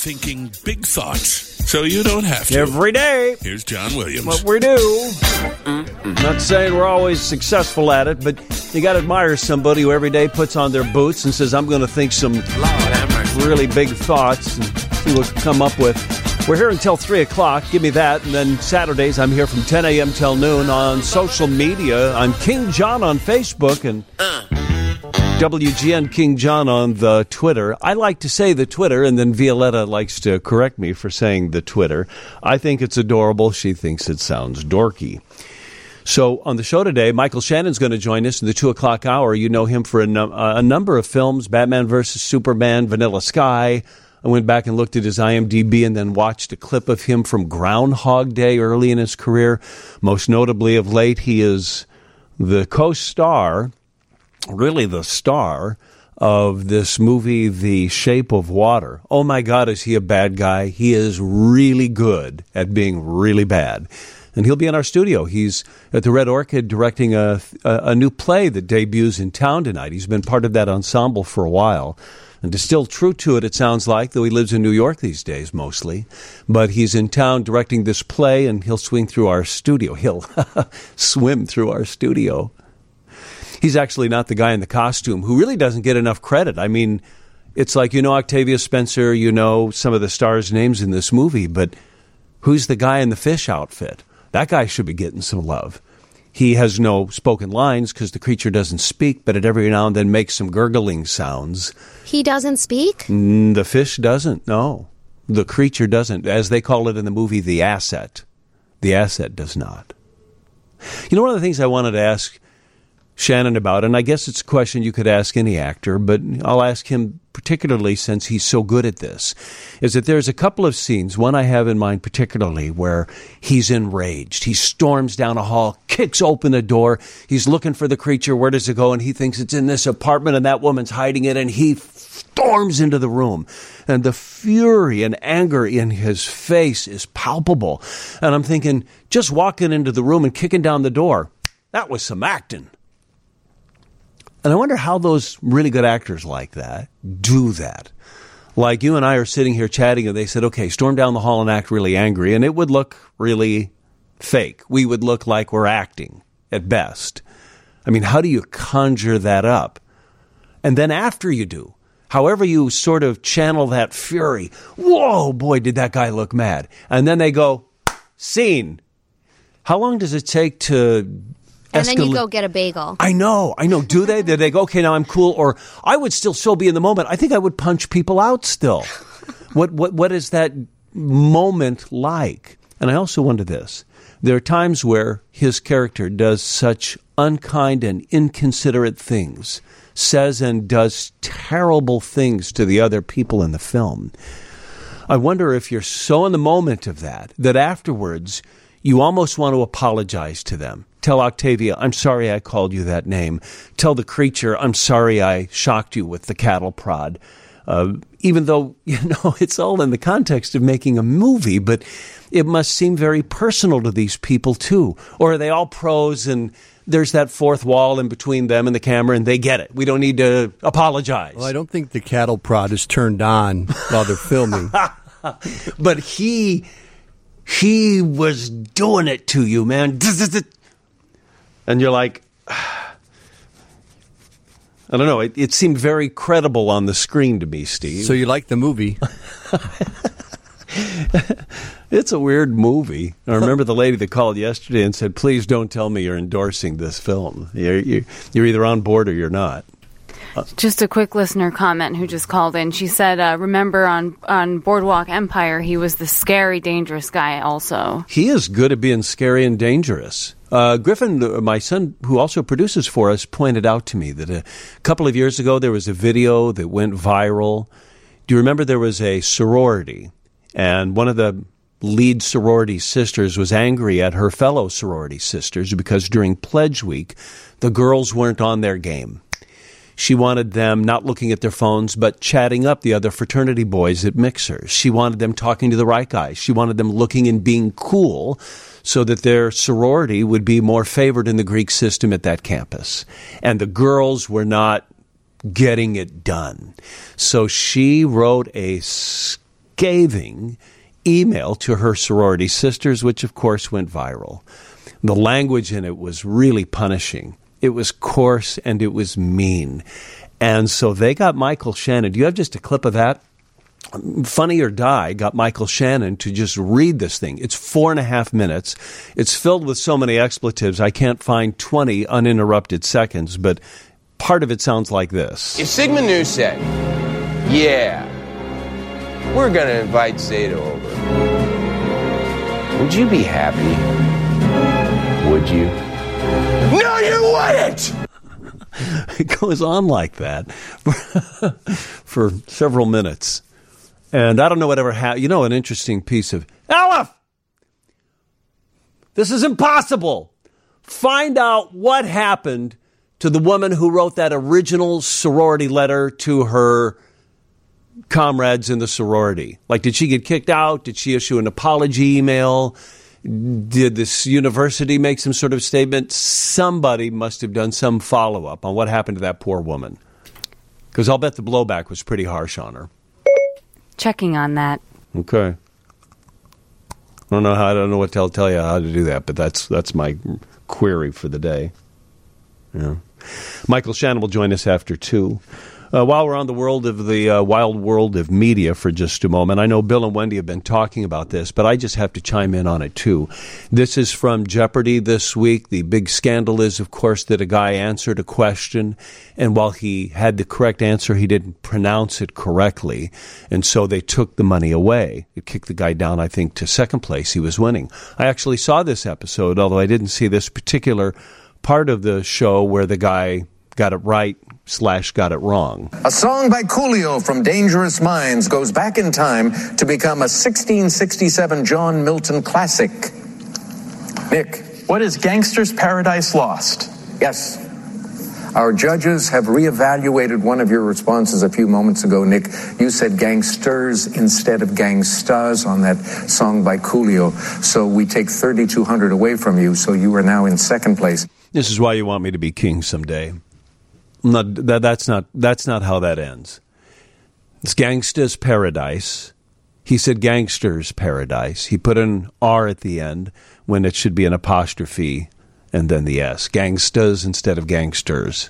thinking big thoughts so you don't have to. Every day. Here's John Williams. What we do. Not saying we're always successful at it, but you got to admire somebody who every day puts on their boots and says, I'm going to think some really big thoughts and see what we come up with. We're here until 3 o'clock. Give me that. And then Saturdays, I'm here from 10 a.m. till noon on social media. I'm King John on Facebook and WGN King John on the Twitter. I like to say the Twitter, and then Violetta likes to correct me for saying the Twitter. I think it's adorable. She thinks it sounds dorky. So on the show today, Michael Shannon's going to join us in the 2 o'clock hour. You know him for a number of films, Batman vs. Superman, Vanilla Sky. I went back and looked at his IMDb and then watched a clip of him from Groundhog Day early in his career. Most notably of late, he is the co-star, really the star, of this movie, The Shape of Water. Oh my God, is he a bad guy? He is really good at being really bad. And he'll be in our studio. He's at the Red Orchid directing a new play that debuts in town tonight. He's been part of that ensemble for a while. And is still true to it, it sounds like, though he lives in New York these days mostly. But he's in town directing this play, and he'll swing through our studio. He'll swim through our studio. He's actually not the guy in the costume who really doesn't get enough credit. I mean, it's like, you know Octavia Spencer, you know some of the stars' names in this movie, but who's the guy in the fish outfit? That guy should be getting some love. He has no spoken lines because the creature doesn't speak, but it every now and then makes some gurgling sounds. He doesn't speak? The fish doesn't, no. The creature doesn't. As they call it in the movie, the asset. The asset does not. You know, one of the things I wanted to ask Shannon about, and I guess it's a question you could ask any actor, but I'll ask him particularly since he's so good at this, is that there's a couple of scenes, one I have in mind particularly, where he's enraged. He storms down a hall, kicks open a door, he's looking for the creature, where does it go? And he thinks it's in this apartment and that woman's hiding it, and he storms into the room. And the fury and anger in his face is palpable. And I'm thinking, just walking into the room and kicking down the door, that was some acting. And I wonder how those really good actors like that do that. Like you and I are sitting here chatting and they said, okay, storm down the hall and act really angry. And it would look really fake. We would look like we're acting at best. I mean, how do you conjure that up? And then after you do, however you sort of channel that fury, whoa, boy, did that guy look mad. And then they go, scene. How long does it take to... And then you go get a bagel. I know. Do they? Did they go, okay, now I'm cool? Or I would still so be in the moment. I think I would punch people out still. What is that moment like? And I also wonder this. There are times where his character does such unkind and inconsiderate things, says and does terrible things to the other people in the film. I wonder if you're so in the moment of that afterwards you almost want to apologize to them. Tell Octavia, I'm sorry I called you that name. Tell the creature, I'm sorry I shocked you with the cattle prod. Even though, it's all in the context of making a movie, but it must seem very personal to these people, too. Or are they all pros and there's that fourth wall in between them and the camera and they get it? We don't need to apologize. Well, I don't think the cattle prod is turned on while they're filming. But he was doing it to you, man. And you're like, I don't know. It seemed very credible on the screen to me, Steve. So you like the movie? It's a weird movie. I remember the lady that called yesterday and said, please don't tell me you're endorsing this film. You're either on board or you're not. Just a quick listener comment who just called in. She said, remember on Boardwalk Empire, he was the scary, dangerous guy also. He is good at being scary and dangerous. Griffin, my son, who also produces for us, pointed out to me that a couple of years ago there was a video that went viral. Do you remember there was a sorority, and one of the lead sorority sisters was angry at her fellow sorority sisters because during Pledge Week, the girls weren't on their game. She wanted them not looking at their phones, but chatting up the other fraternity boys at mixers. She wanted them talking to the right guys. She wanted them looking and being cool so that their sorority would be more favored in the Greek system at that campus. And the girls were not getting it done. So she wrote a scathing email to her sorority sisters, which of course went viral. The language in it was really punishing. It was coarse and it was mean. And so they got Michael Shannon. Do you have just a clip of that? Funny or Die got Michael Shannon to just read this thing. It's 4.5 minutes. It's filled with so many expletives, I can't find 20 uninterrupted seconds, but part of it sounds like this. If Sigma Nu said, yeah, we're going to invite Zeta over, would you be happy? Would you? No, you wouldn't! It goes on like that for several minutes. And I don't know whatever happened. You know, an interesting piece of... Aleph! This is impossible. Find out what happened to the woman who wrote that original sorority letter to her comrades in the sorority. Like, did she get kicked out? Did she issue an apology email? Did this university make some sort of statement? Somebody must have done some follow-up on what happened to that poor woman. Because I'll bet the blowback was pretty harsh on her. Checking on that. Okay. I don't know what to tell you how to do that, but that's my query for the day. Yeah. Michael Shannon will join us after 2. While we're on the wild world of media for just a moment, I know Bill and Wendy have been talking about this, but I just have to chime in on it too. This is from Jeopardy this week. The big scandal is, of course, that a guy answered a question, and while he had the correct answer, he didn't pronounce it correctly, and so they took the money away. It kicked the guy down, I think, to second place. He was winning. I actually saw this episode, although I didn't see this particular part of the show where the guy got it right / got it wrong. A song by Coolio from Dangerous Minds goes back in time to become a 1667 John Milton classic. Nick. What is Gangster's Paradise Lost? Yes. Our judges have reevaluated one of your responses a few moments ago, Nick. You said gangsters instead of gangstas on that song by Coolio. So we take 3,200 away from you, so you are now in second place. This is why you want me to be king someday. That's not how that ends. It's Gangsta's Paradise. He said Gangster's Paradise. He put an R at the end when it should be an apostrophe and then the S. Gangstas instead of gangsters.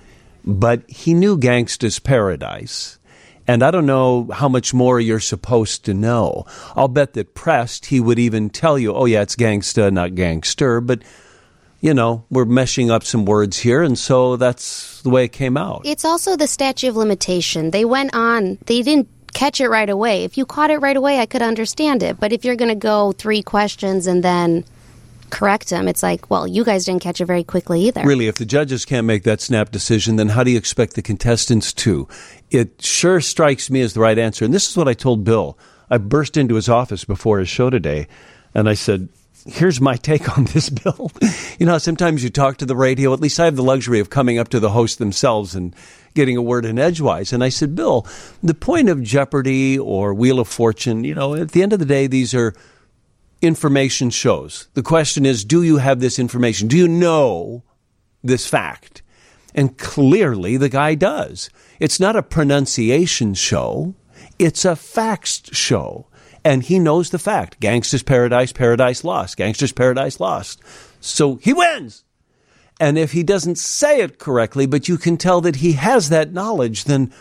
But he knew Gangsta's Paradise. And I don't know how much more you're supposed to know. I'll bet that pressed, he would even tell you, oh yeah, it's gangsta, not gangster, but... You know, we're meshing up some words here, and so that's the way it came out. It's also the statute of limitation. They went on. They didn't catch it right away. If you caught it right away, I could understand it. But if you're going to go 3 questions and then correct them, it's like, well, you guys didn't catch it very quickly either. Really, if the judges can't make that snap decision, then how do you expect the contestants to? It sure strikes me as the right answer. And this is what I told Bill. I burst into his office before his show today, and I said... Here's my take on this, Bill. You know, sometimes you talk to the radio. At least I have the luxury of coming up to the host themselves and getting a word in edgewise. And I said, Bill, the point of Jeopardy or Wheel of Fortune, you know, at the end of the day, these are information shows. The question is, do you have this information? Do you know this fact? And clearly the guy does. It's not a pronunciation show. It's a facts show. And he knows the fact. Gangster's Paradise, Paradise Lost. Gangster's Paradise Lost. So he wins. And if he doesn't say it correctly, but you can tell that he has that knowledge, then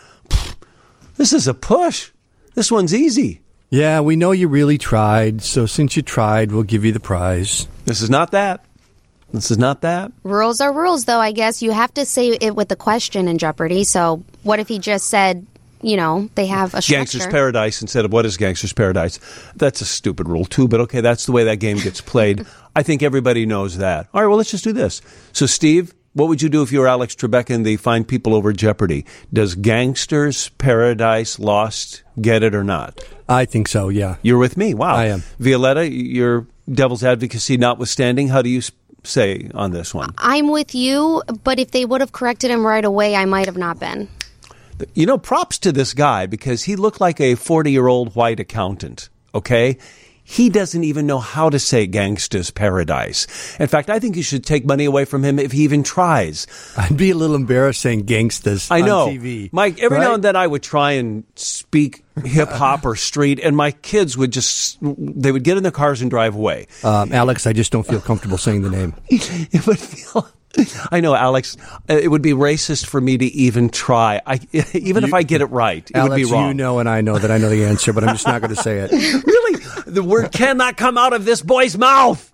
this is a push. This one's easy. Yeah, we know you really tried. So since you tried, we'll give you the prize. This is not that. This is not that. Rules are rules, though, I guess. You have to say it with the question in Jeopardy. So what if he just said... You know, they have a structure. Gangster's Paradise instead of what is Gangster's Paradise. That's a stupid rule, too. But, okay, that's the way that game gets played. I think everybody knows that. All right, well, let's just do this. So, Steve, what would you do if you were Alex Trebek and the fine people over Jeopardy? Does Gangster's Paradise Lost get it or not? I think so, yeah. You're with me? Wow. I am. Violetta, your devil's advocacy notwithstanding, how do you say on this one? I'm with you, but if they would have corrected him right away, I might have not been. You know, props to this guy because he looked like a 40-year-old white accountant, okay? He doesn't even know how to say Gangsta's Paradise. In fact, I think you should take money away from him if he even tries. I'd be a little embarrassed saying Gangstas I know. on TV. Mike, every now and then I would try and speak hip-hop or street, and my kids would they would get in their cars and drive away. Alex, I just don't feel comfortable saying the name. It would feel... I know, Alex, it would be racist for me to even try. If I get it right, it Alex, would be wrong. You know and I know that I know the answer, but I'm just not going to say it. Really? The word cannot come out of this boy's mouth.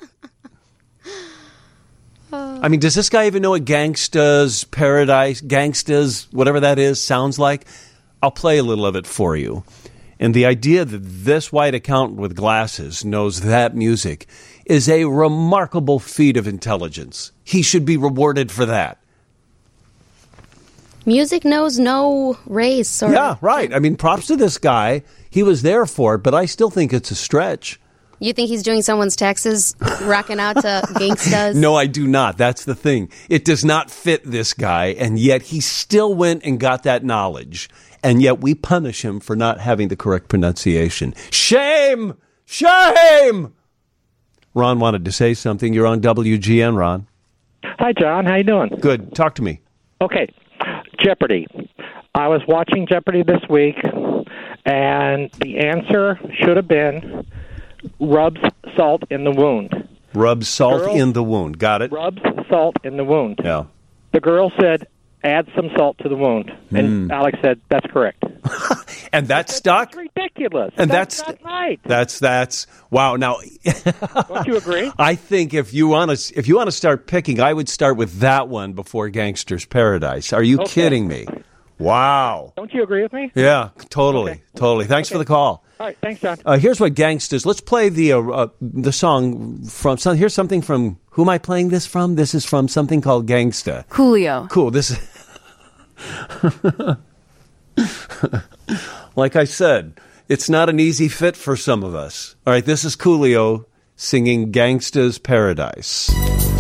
I mean, does this guy even know what Gangsta's Paradise, Gangsta's, whatever that is, sounds like? I'll play a little of it for you. And the idea that this white accountant with glasses knows that music is a remarkable feat of intelligence. He should be rewarded for that. Music knows no race. Yeah, right. I mean, props to this guy. He was there for it, but I still think it's a stretch. You think he's doing someone's taxes, rocking out to Gangstas? No, I do not. That's the thing. It does not fit this guy, and yet he still went and got that knowledge, and yet we punish him for not having the correct pronunciation. Shame! Shame! Ron wanted to say something. You're on WGN, Ron. Hi, John. How you doing? Good. Talk to me. Okay. Jeopardy. I was watching Jeopardy this week, and the answer should have been rubs salt in the wound. Rubs salt in the wound. Got it? Rubs salt in the wound. Yeah. The girl said, add some salt to the wound. And Alex said, that's correct. And that stuck? That's ridiculous. And that's not right. That's wow. Now, don't you agree? I think if you want to start picking, I would start with that one before Gangsta's Paradise. Are you kidding me? Wow. Don't you agree with me? Yeah, totally. Thanks for the call. All right, thanks, John. Here's what Gangsters. Let's play the song from. Here's something from. Who am I playing this from? This is from something called Gangsta. Coolio. Cool. This is. Like I said, it's not an easy fit for some of us. All right, this is Coolio singing Gangsta's Paradise.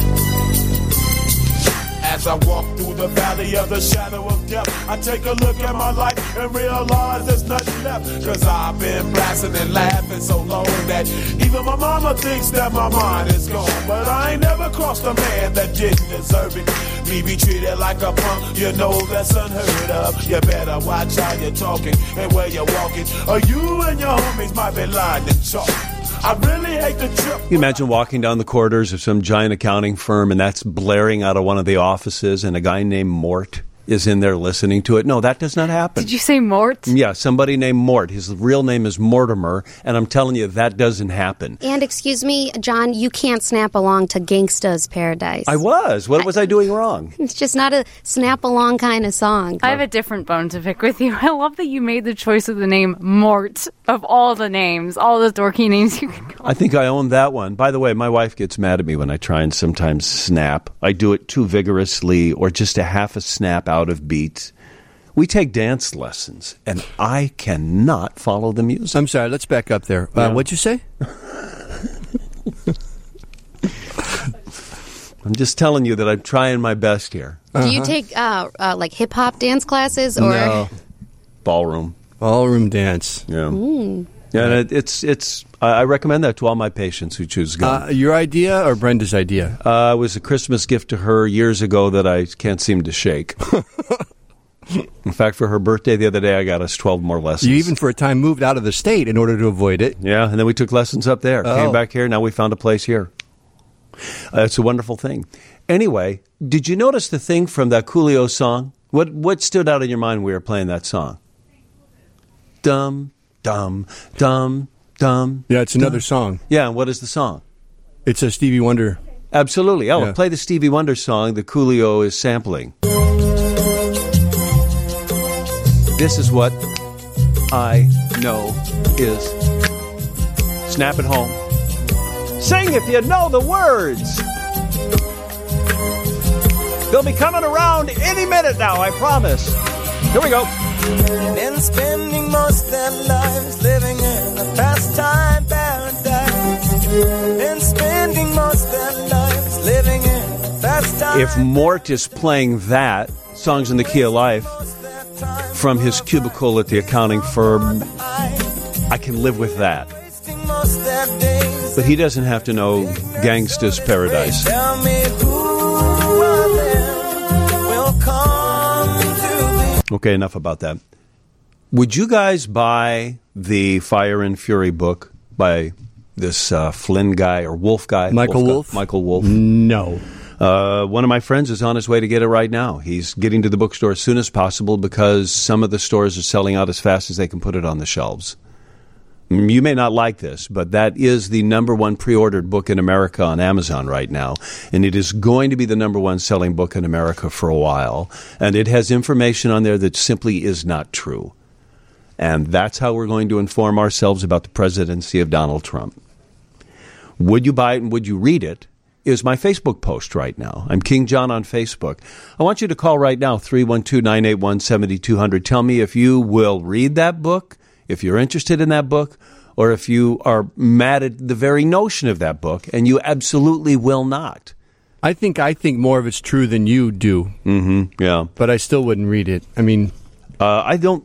As I walk through the valley of the shadow of death, I take a look at my life and realize there's nothing left. Cause I've been blasting and laughing so long that even my mama thinks that my mind is gone. But I ain't never crossed a man that didn't deserve it. Me be treated like a punk, you know that's unheard of. You better watch how you're talking and where you're walking, or you and your homies might be lying to chalk. I really hate the trip. You imagine walking down the corridors of some giant accounting firm and that's blaring out of one of the offices and a guy named Mort is in there listening to it. No, that does not happen. Did you say Mort? Yeah, somebody named Mort. His real name is Mortimer, and I'm telling you, that doesn't happen. And excuse me, John, you can't snap along to Gangsta's Paradise. I was. What was I doing wrong? It's just not a snap-along kind of song. I have a different bone to pick with you. I love that you made the choice of the name Mort of all the names, all the dorky names you can call. I think I own that one. By the way, my wife gets mad at me when I try and sometimes snap. I do it too vigorously or just a half a snap out of beat. We take dance lessons, and I cannot follow the music. I'm sorry, let's back up there. What'd you say? I'm just telling you that I'm trying my best here. Do you take like hip-hop dance classes? Or No. Ballroom. Ballroom dance. Yeah. Yeah, and it's. I recommend that to all my patients who choose to go. Your idea or Brenda's idea? It was a Christmas gift to her years ago that I can't seem to shake. In fact, for her birthday the other day, I got us 12 more lessons. You even for a time moved out of the state in order to avoid it. Yeah, and then we took lessons up there. Oh. Came back here. Now we found a place here. It's a wonderful thing. Anyway, did you notice the thing from that Coolio song? What stood out in your mind when we were playing that song? Dum, dum, dum, dum. Yeah, it's another song. Yeah, and what is the song? It's a Stevie Wonder. Absolutely. Oh, Yeah. play the Stevie Wonder song that Coolio is sampling. This is what I know is. Snap it home. Sing if you know the words. They'll be coming around any minute now, I promise. Here we go. And spending most of their lives living in a pastime paradise. And spending most of their lives living in a pastime. If Mort is playing that, Songs in the Key of Life, from his cubicle at the accounting firm, I can live with that. most their days. But he doesn't have to know Gangsta's Paradise. Tell me who of them will come to be. Okay, enough about that. Would you guys buy the Fire and Fury book by this Flynn guy or Wolf guy? Michael Wolff? Michael Wolff. No. One of my friends is on his way to get it right now. He's getting to the bookstore as soon as possible because some of the stores are selling out as fast as they can put it on the shelves. You may not like this, but that is the number one pre-ordered book in America on Amazon right now. And it is going to be the number one selling book in America for a while. And it has information on there that simply is not true. And that's how we're going to inform ourselves about the presidency of Donald Trump. Would you buy it and would you read it? Is my Facebook post right now. I'm King John on Facebook. I want you to call right now, 312-981-7200. Tell me if you will read that book, if you're interested in that book, or if you are mad at the very notion of that book, and you absolutely will not. I think more of it's true than you do. Mm-hmm, yeah. But I still wouldn't read it. I mean... I don't...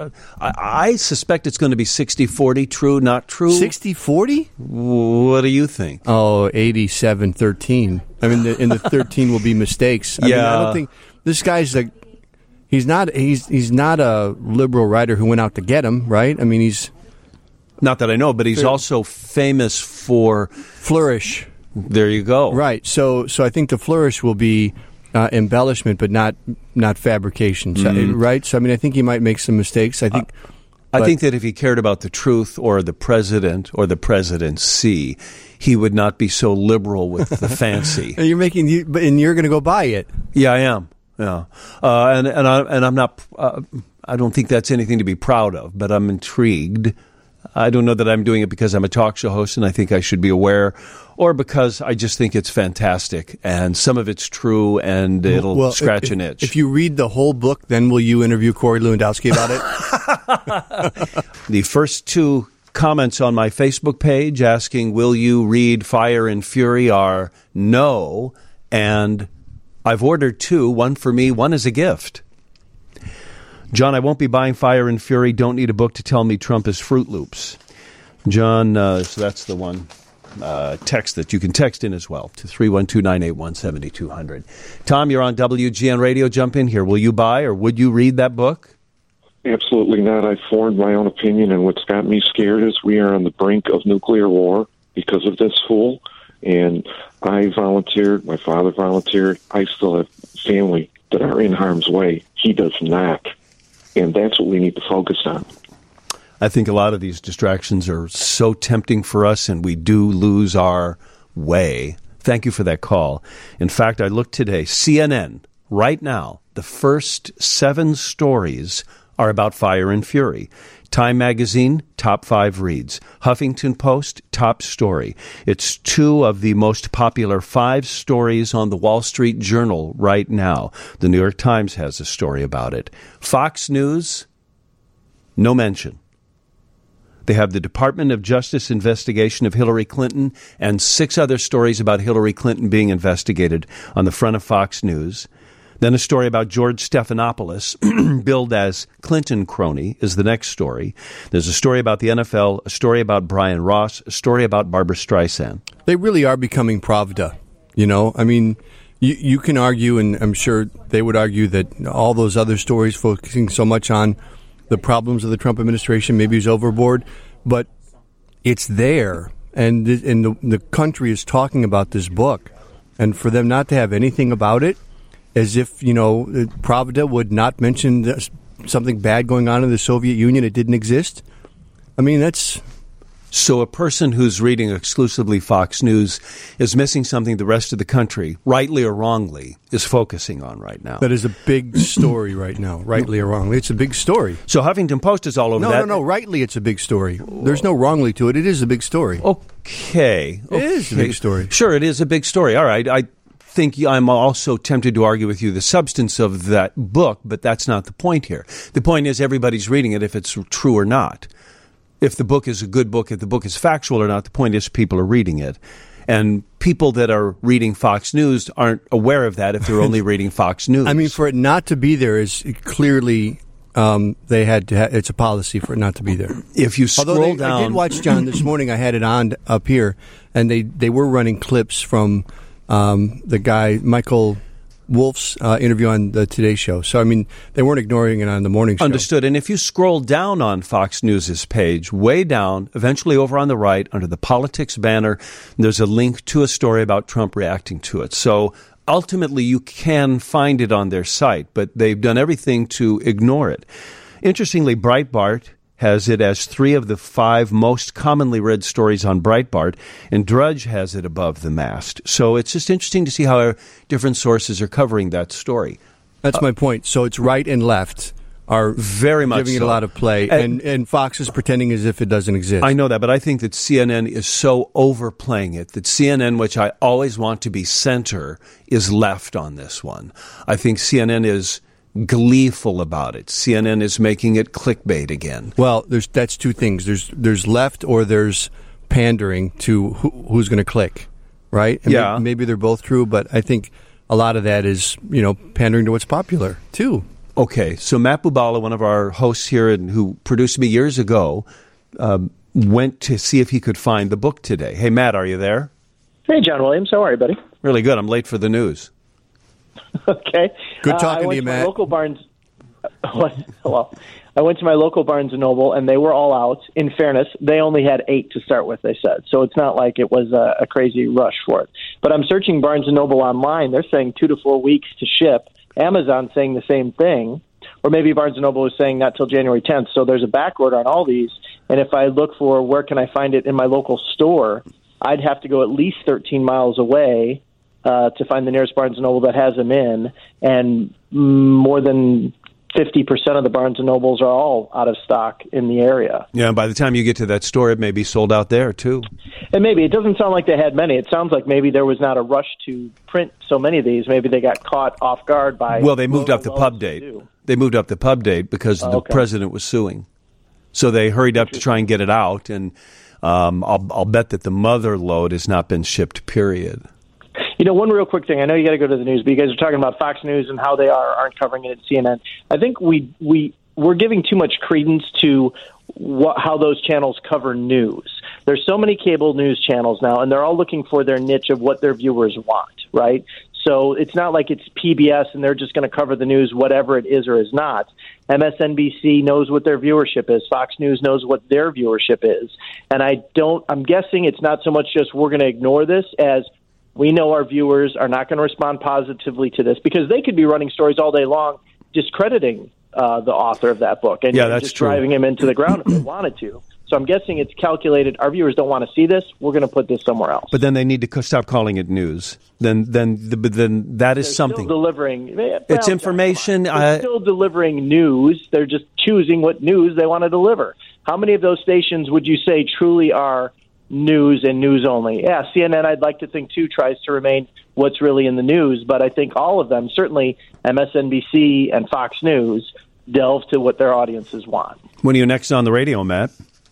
I suspect it's going to be 60-40, true, not true. 60-40? What do you think? Oh, 87-13. I mean, in the 13 will be mistakes. I mean, I don't think this guy's like he's not a liberal writer who went out to get him, right? I mean, he's not that I know, but he's also famous for flourish. There you go. Right. So I think the flourish will be embellishment, but not fabrication, right? So I mean, I think he might make some mistakes. I think that if he cared about the truth or the president or the presidency, he would not be so liberal with the fancy. And you're going to go buy it. Yeah, I am. Yeah, and I'm not. I don't think that's anything to be proud of, but I'm intrigued. I don't know that I'm doing it because I'm a talk show host and I think I should be aware, or because I just think it's fantastic and some of it's true and it'll scratch an itch. If you read the whole book, then will you interview Corey Lewandowski about it? The first two comments on my Facebook page asking, will you read Fire and Fury, are no, and I've ordered two, one for me, one as a gift. John, I won't be buying Fire and Fury. Don't need a book to tell me Trump is Fruit Loops. John, so that's the one text that you can text in as well to 312-981-7200. Tom, you're on WGN Radio. Jump in here. Will you buy or would you read that book? Absolutely not. I've formed my own opinion, and what's got me scared is we are on the brink of nuclear war because of this fool. And I volunteered. My father volunteered. I still have family that are in harm's way. He does not. And that's what we need to focus on. I think a lot of these distractions are so tempting for us, and we do lose our way. Thank you for that call. In fact, I looked today, CNN, right now, the first 7 stories are about Fire and Fury. Time Magazine, top 5 reads. Huffington Post, top story. It's 2 of the most popular 5 stories on the Wall Street Journal right now. The New York Times has a story about it. Fox News, no mention. They have the Department of Justice investigation of Hillary Clinton and 6 other stories about Hillary Clinton being investigated on the front of Fox News. Then a story about George Stephanopoulos, billed as Clinton crony, is the next story. There's a story about the NFL, a story about Brian Ross, a story about Barbra Streisand. They really are becoming Pravda, you know? I mean, you can argue, and I'm sure they would argue, that all those other stories focusing so much on the problems of the Trump administration maybe is overboard, but it's there, and the country is talking about this book. And for them not to have anything about it, as if, you know, Pravda would not mention something bad going on in the Soviet Union, it didn't exist. I mean, that's... So a person who's reading exclusively Fox News is missing something the rest of the country, rightly or wrongly, is focusing on right now. That is a big story right now, rightly or wrongly. It's a big story. So Huffington Post is all over that. No, rightly it's a big story. There's no wrongly to it. It is a big story. Okay. It is a big story. Sure, it is a big story. All right, I think I'm also tempted to argue with you the substance of that book, but that's not the point here. The point is everybody's reading it if it's true or not. If the book is a good book, if the book is factual or not, the point is people are reading it. And people that are reading Fox News aren't aware of that if they're only reading Fox News. I mean, for it not to be there is clearly they had to. It's a policy for it not to be there. If you scroll down, I did watch John this morning. I had it on up here, and they were running clips from the guy Michael Wolff's interview on the Today Show. So, I mean, they weren't ignoring it on the morning show. Understood. And if you scroll down on Fox News' page, way down, eventually over on the right, under the politics banner, there's a link to a story about Trump reacting to it. So, ultimately, you can find it on their site, but they've done everything to ignore it. Interestingly, Breitbart has it as 3 of the 5 most commonly read stories on Breitbart, and Drudge has it above the mast. So it's just interesting to see how different sources are covering that story. That's my point. So it's right and left are very much giving it a lot of play, and Fox is pretending as if it doesn't exist. I know that, but I think that CNN is so overplaying it that CNN, which I always want to be center, is left on this one. I think CNN is gleeful about it. CNN is making it clickbait again. Well, that's 2 things. There's left or there's pandering to who's going to click, right? And yeah. Maybe they're both true, but I think a lot of that is, pandering to what's popular, too. Okay, so Matt Bubala, one of our hosts here and who produced me years ago, went to see if he could find the book today. Hey, Matt, are you there? Hey, John Williams. How are you, buddy? Really good. I'm late for the news. Okay. Good talking to you, Matt. Local Barnes. Hello. I went to my local Barnes & Noble, and they were all out. In fairness, they only had 8 to start with, they said. So it's not like it was a crazy rush for it. But I'm searching Barnes & Noble online. They're saying 2 to 4 weeks to ship. Amazon saying the same thing. Or maybe Barnes & Noble was saying not till January 10th. So there's a back order on all these. And if I look for where can I find it in my local store, I'd have to go at least 13 miles away to find the nearest Barnes & Noble that has them in, and more than 50% of the Barnes & Nobles are all out of stock in the area. Yeah, and by the time you get to that store, it may be sold out there, too. And maybe it doesn't sound like they had many. It sounds like maybe there was not a rush to print so many of these. Maybe they got caught off guard by... Well, they moved up the pub date. They moved up the pub date because the president was suing. So they hurried up to try and get it out, and I'll bet that the mother load has not been shipped, period. One real quick thing. I know you got to go to the news, but you guys are talking about Fox News and how they aren't covering it at CNN. I think we're giving too much credence to how those channels cover news. There's so many cable news channels now, and they're all looking for their niche of what their viewers want, right? So it's not like it's PBS and they're just going to cover the news, whatever it is or is not. MSNBC knows what their viewership is. Fox News knows what their viewership is. And I'm guessing it's not so much just we're going to ignore this as we know our viewers are not going to respond positively to this, because they could be running stories all day long discrediting the author of that book and just driving him into the ground if they wanted to. So I'm guessing it's calculated. Our viewers don't want to see this. We're going to put this somewhere else. But then they need to stop calling it news. Then that is something. Still delivering. It's information. They're still delivering news. They're just choosing what news they want to deliver. How many of those stations would you say truly are news and news only? Yeah, CNN, I'd like to think, too, tries to remain what's really in the news. But I think all of them, certainly MSNBC and Fox News, delve to what their audiences want. When are you next on the radio, Matt?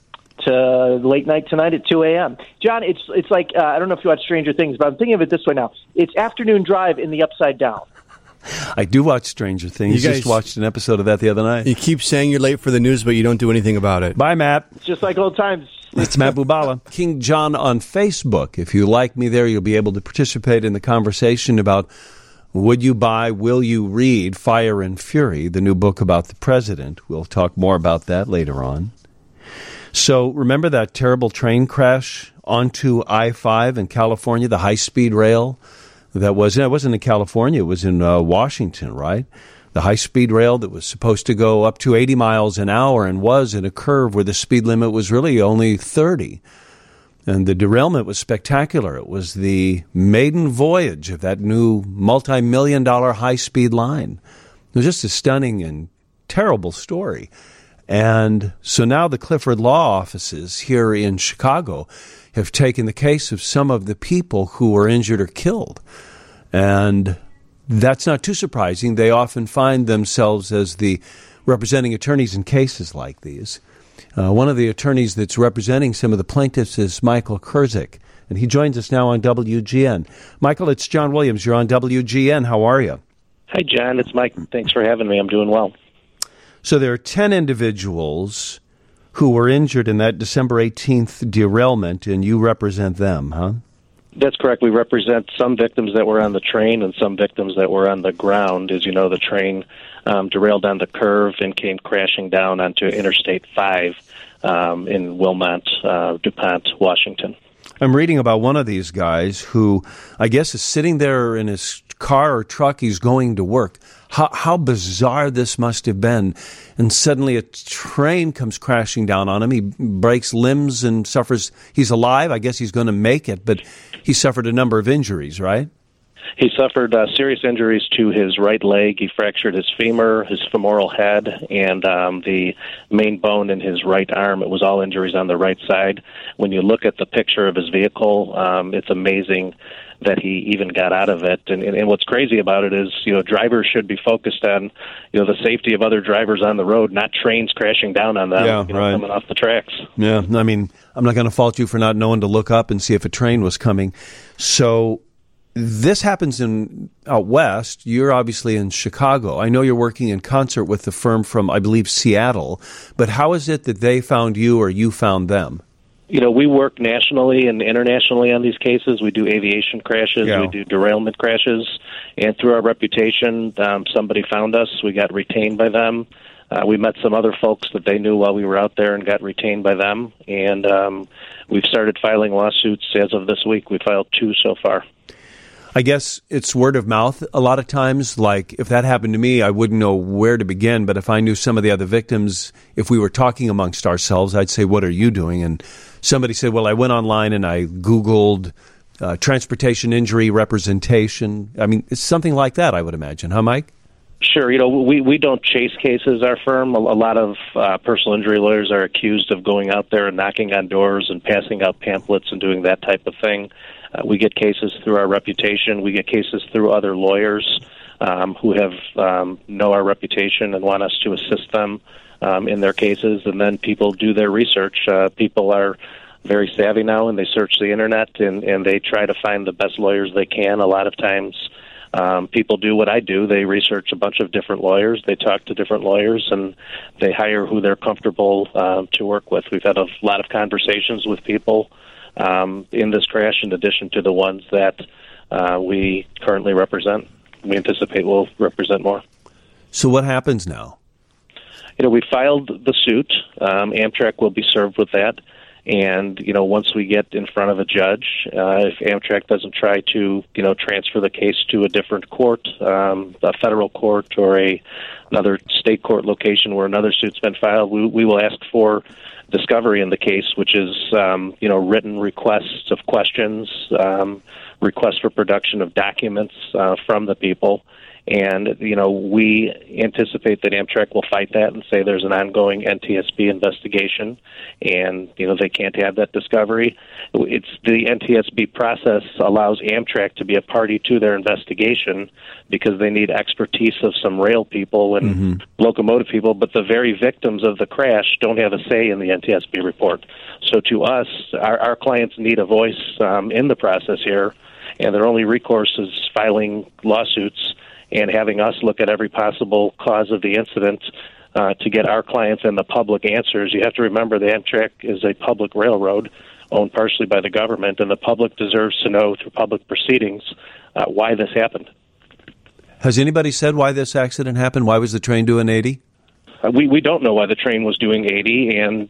To late night tonight at 2 a.m. John, it's like, I don't know if you watch Stranger Things, but I'm thinking of it this way now. It's afternoon drive in the Upside Down. I do watch Stranger Things. You guys just watched an episode of that the other night. You keep saying you're late for the news, but you don't do anything about it. Bye, Matt. It's just like old times. It's Matt Bubala. King John on Facebook. If you like me there, you'll be able to participate in the conversation about would you buy, will you read Fire and Fury, the new book about the president. We'll talk more about that later on. So remember that terrible train crash onto I-5 in California, the high-speed rail? It wasn't in California, it was in Washington, right? The high-speed rail that was supposed to go up to 80 miles an hour and was in a curve where the speed limit was really only 30. And the derailment was spectacular. It was the maiden voyage of that new multi-million-dollar high-speed line. It was just a stunning and terrible story. And so now the Clifford Law offices here in Chicago have taken the case of some of the people who were injured or killed. And that's not too surprising. They often find themselves as the representing attorneys in cases like these. One of the attorneys that's representing some of the plaintiffs is Michael Kurzik, and he joins us now on WGN. Michael, it's John Williams. You're on WGN. How are you? Hi, John. It's Mike. Thanks for having me. I'm doing well. So there are 10 individuals who were injured in that December 18th derailment, and you represent them, huh? That's correct. We represent some victims that were on the train and some victims that were on the ground. As you know, the train derailed on the curve and came crashing down onto Interstate 5 in Wilmot, DuPont, Washington. I'm reading about one of these guys who I guess is sitting there in his car or truck. He's going to work. How bizarre this must have been. And suddenly a train comes crashing down on him. He breaks limbs and suffers. He's alive. I guess he's going to make it, but he suffered a number of injuries, right? He suffered serious injuries to his right leg. He fractured his femur, his femoral head, and the main bone in his right arm. It was all injuries on the right side. When you look at the picture of his vehicle, it's amazing that he even got out of it. And what's crazy about it is, drivers should be focused on, the safety of other drivers on the road, not trains crashing down on them, coming off the tracks. Yeah, I mean, I'm not going to fault you for not knowing to look up and see if a train was coming. So this happens out west. You're obviously in Chicago. I know you're working in concert with the firm from, I believe, Seattle. But how is it that they found you or you found them? We work nationally and internationally on these cases. We do aviation crashes. We do derailment crashes. And through our reputation, somebody found us. We got retained by them. We met some other folks that they knew while we were out there and got retained by them. And we've started filing lawsuits as of this week. We filed 2 so far. I guess it's word of mouth a lot of times. Like, if that happened to me, I wouldn't know where to begin. But if I knew some of the other victims, if we were talking amongst ourselves, I'd say, what are you doing? And somebody said, well, I went online and I Googled transportation injury representation. I mean, it's something like that, I would imagine. Huh, Mike? Sure. We don't chase cases, our firm. A lot of personal injury lawyers are accused of going out there and knocking on doors and passing out pamphlets and doing that type of thing. We get cases through our reputation. We get cases through other lawyers who have know our reputation and want us to assist them in their cases. And then people do their research. People are very savvy now, and they search the Internet, and they try to find the best lawyers they can. A lot of times people do what I do. They research a bunch of different lawyers. They talk to different lawyers, and they hire who they're comfortable to work with. We've had a lot of conversations with people in this crash, in addition to the ones that we currently represent. We anticipate we'll represent more. So what happens now? We filed the suit. Amtrak will be served with that. And, once we get in front of a judge, if Amtrak doesn't try to, transfer the case to a different court, a federal court or another state court location where another suit's been filed, we will ask for discovery in the case, which is, written requests of questions, requests for production of documents from the people. And, we anticipate that Amtrak will fight that and say there's an ongoing NTSB investigation, and, they can't have that discovery. It's the NTSB process allows Amtrak to be a party to their investigation because they need expertise of some rail people and locomotive people, but the very victims of the crash don't have a say in the NTSB report. So to us, our clients need a voice in the process here, and their only recourse is filing lawsuits and having us look at every possible cause of the incident to get our clients and the public answers. You have to remember the Amtrak is a public railroad owned partially by the government, and the public deserves to know through public proceedings why this happened. Has anybody said why this accident happened? Why was the train doing 80? We don't know why the train was doing 80, and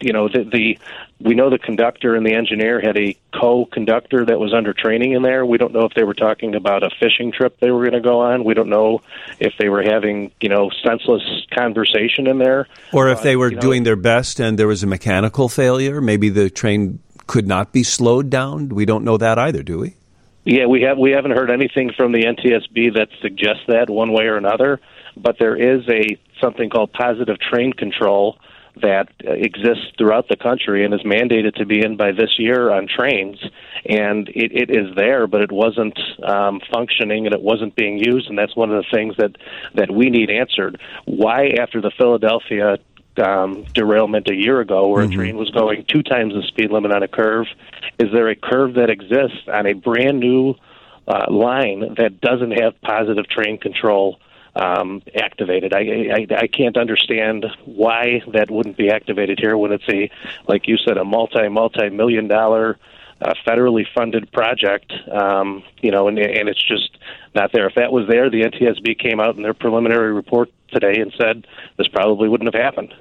we know the conductor and the engineer had a co-conductor that was under training in there. We don't know if they were talking about a fishing trip they were going to go on. We don't know if they were having senseless conversation in there, or if they were doing their best and there was a mechanical failure. Maybe the train could not be slowed down. We don't know that either, do we? Yeah, we haven't heard anything from the NTSB that suggests that one way or another. But there is something called positive train control that exists throughout the country and is mandated to be in by this year on trains. And it is there, but it wasn't functioning and it wasn't being used. And that's one of the things that we need answered. Why, after the Philadelphia derailment a year ago, where a train was going 2 times the speed limit on a curve, is there a curve that exists on a brand new line that doesn't have positive train control activated. I can't understand why that wouldn't be activated here when it's like you said, a multi-million dollar federally funded project, and it's just not there. If that was there, the NTSB came out in their preliminary report today and said this probably wouldn't have happened.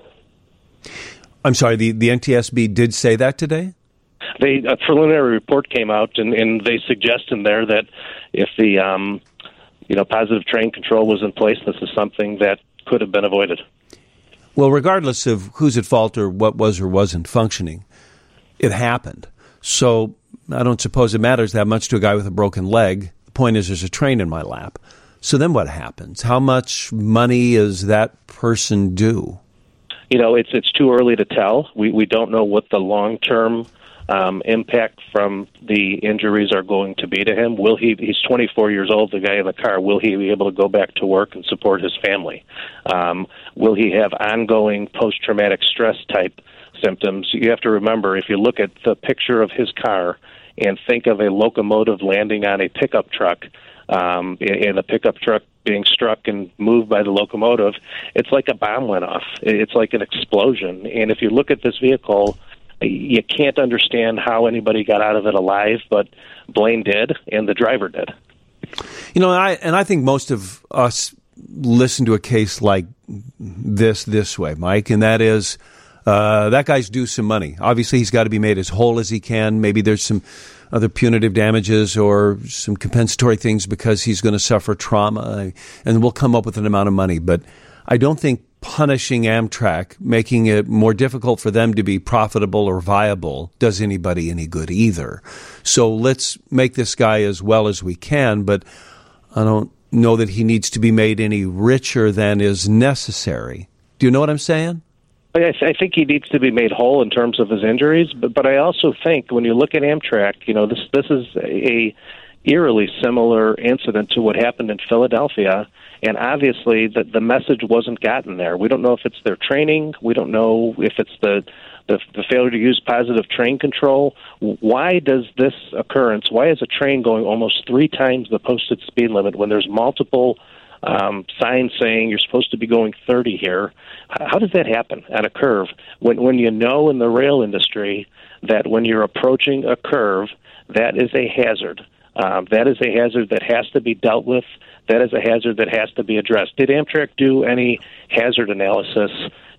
I'm sorry, the NTSB did say that today? A preliminary report came out, and they suggest in there that if the positive train control was in place, this is something that could have been avoided. Well, regardless of who's at fault or what was or wasn't functioning, it happened. So I don't suppose it matters that much to a guy with a broken leg. The point is there's a train in my lap. So then what happens? How much money is that person due? It's too early to tell. We don't know what the long-term impact from the injuries are going to be to him. He's 24 years old, the guy in the car. Will he be able to go back to work and support his family? Will he have ongoing post-traumatic stress type symptoms? You have to remember, if you look at the picture of his car and think of a locomotive landing on a pickup truck, and the pickup truck being struck and moved by the locomotive, it's like a bomb went off. It's like an explosion. And if you look at this vehicle, you can't understand how anybody got out of it alive, but Blaine did, and the driver did. I think most of us listen to a case like this way, Mike, and that is that guy's due some money. Obviously, he's got to be made as whole as he can. Maybe there's some other punitive damages or some compensatory things because he's going to suffer trauma, and we'll come up with an amount of money. But I don't think punishing Amtrak, making it more difficult for them to be profitable or viable, does anybody any good either. So let's make this guy as well as we can, but I don't know that he needs to be made any richer than is necessary. Do you know what I'm saying? I think he needs to be made whole in terms of his injuries, but I also think when you look at Amtrak, this is a eerily similar incident to what happened in Philadelphia, and obviously the message wasn't gotten there. We don't know if it's their training. We don't know if it's the failure to use positive train control. Why does this occurrence, why is a train going almost 3 times the posted speed limit when there's multiple signs saying you're supposed to be going 30 here? How does that happen at a curve when you know in the rail industry that when you're approaching a curve, that is a hazard? That is a hazard that has to be dealt with. That is a hazard that has to be addressed. Did Amtrak do any hazard analysis,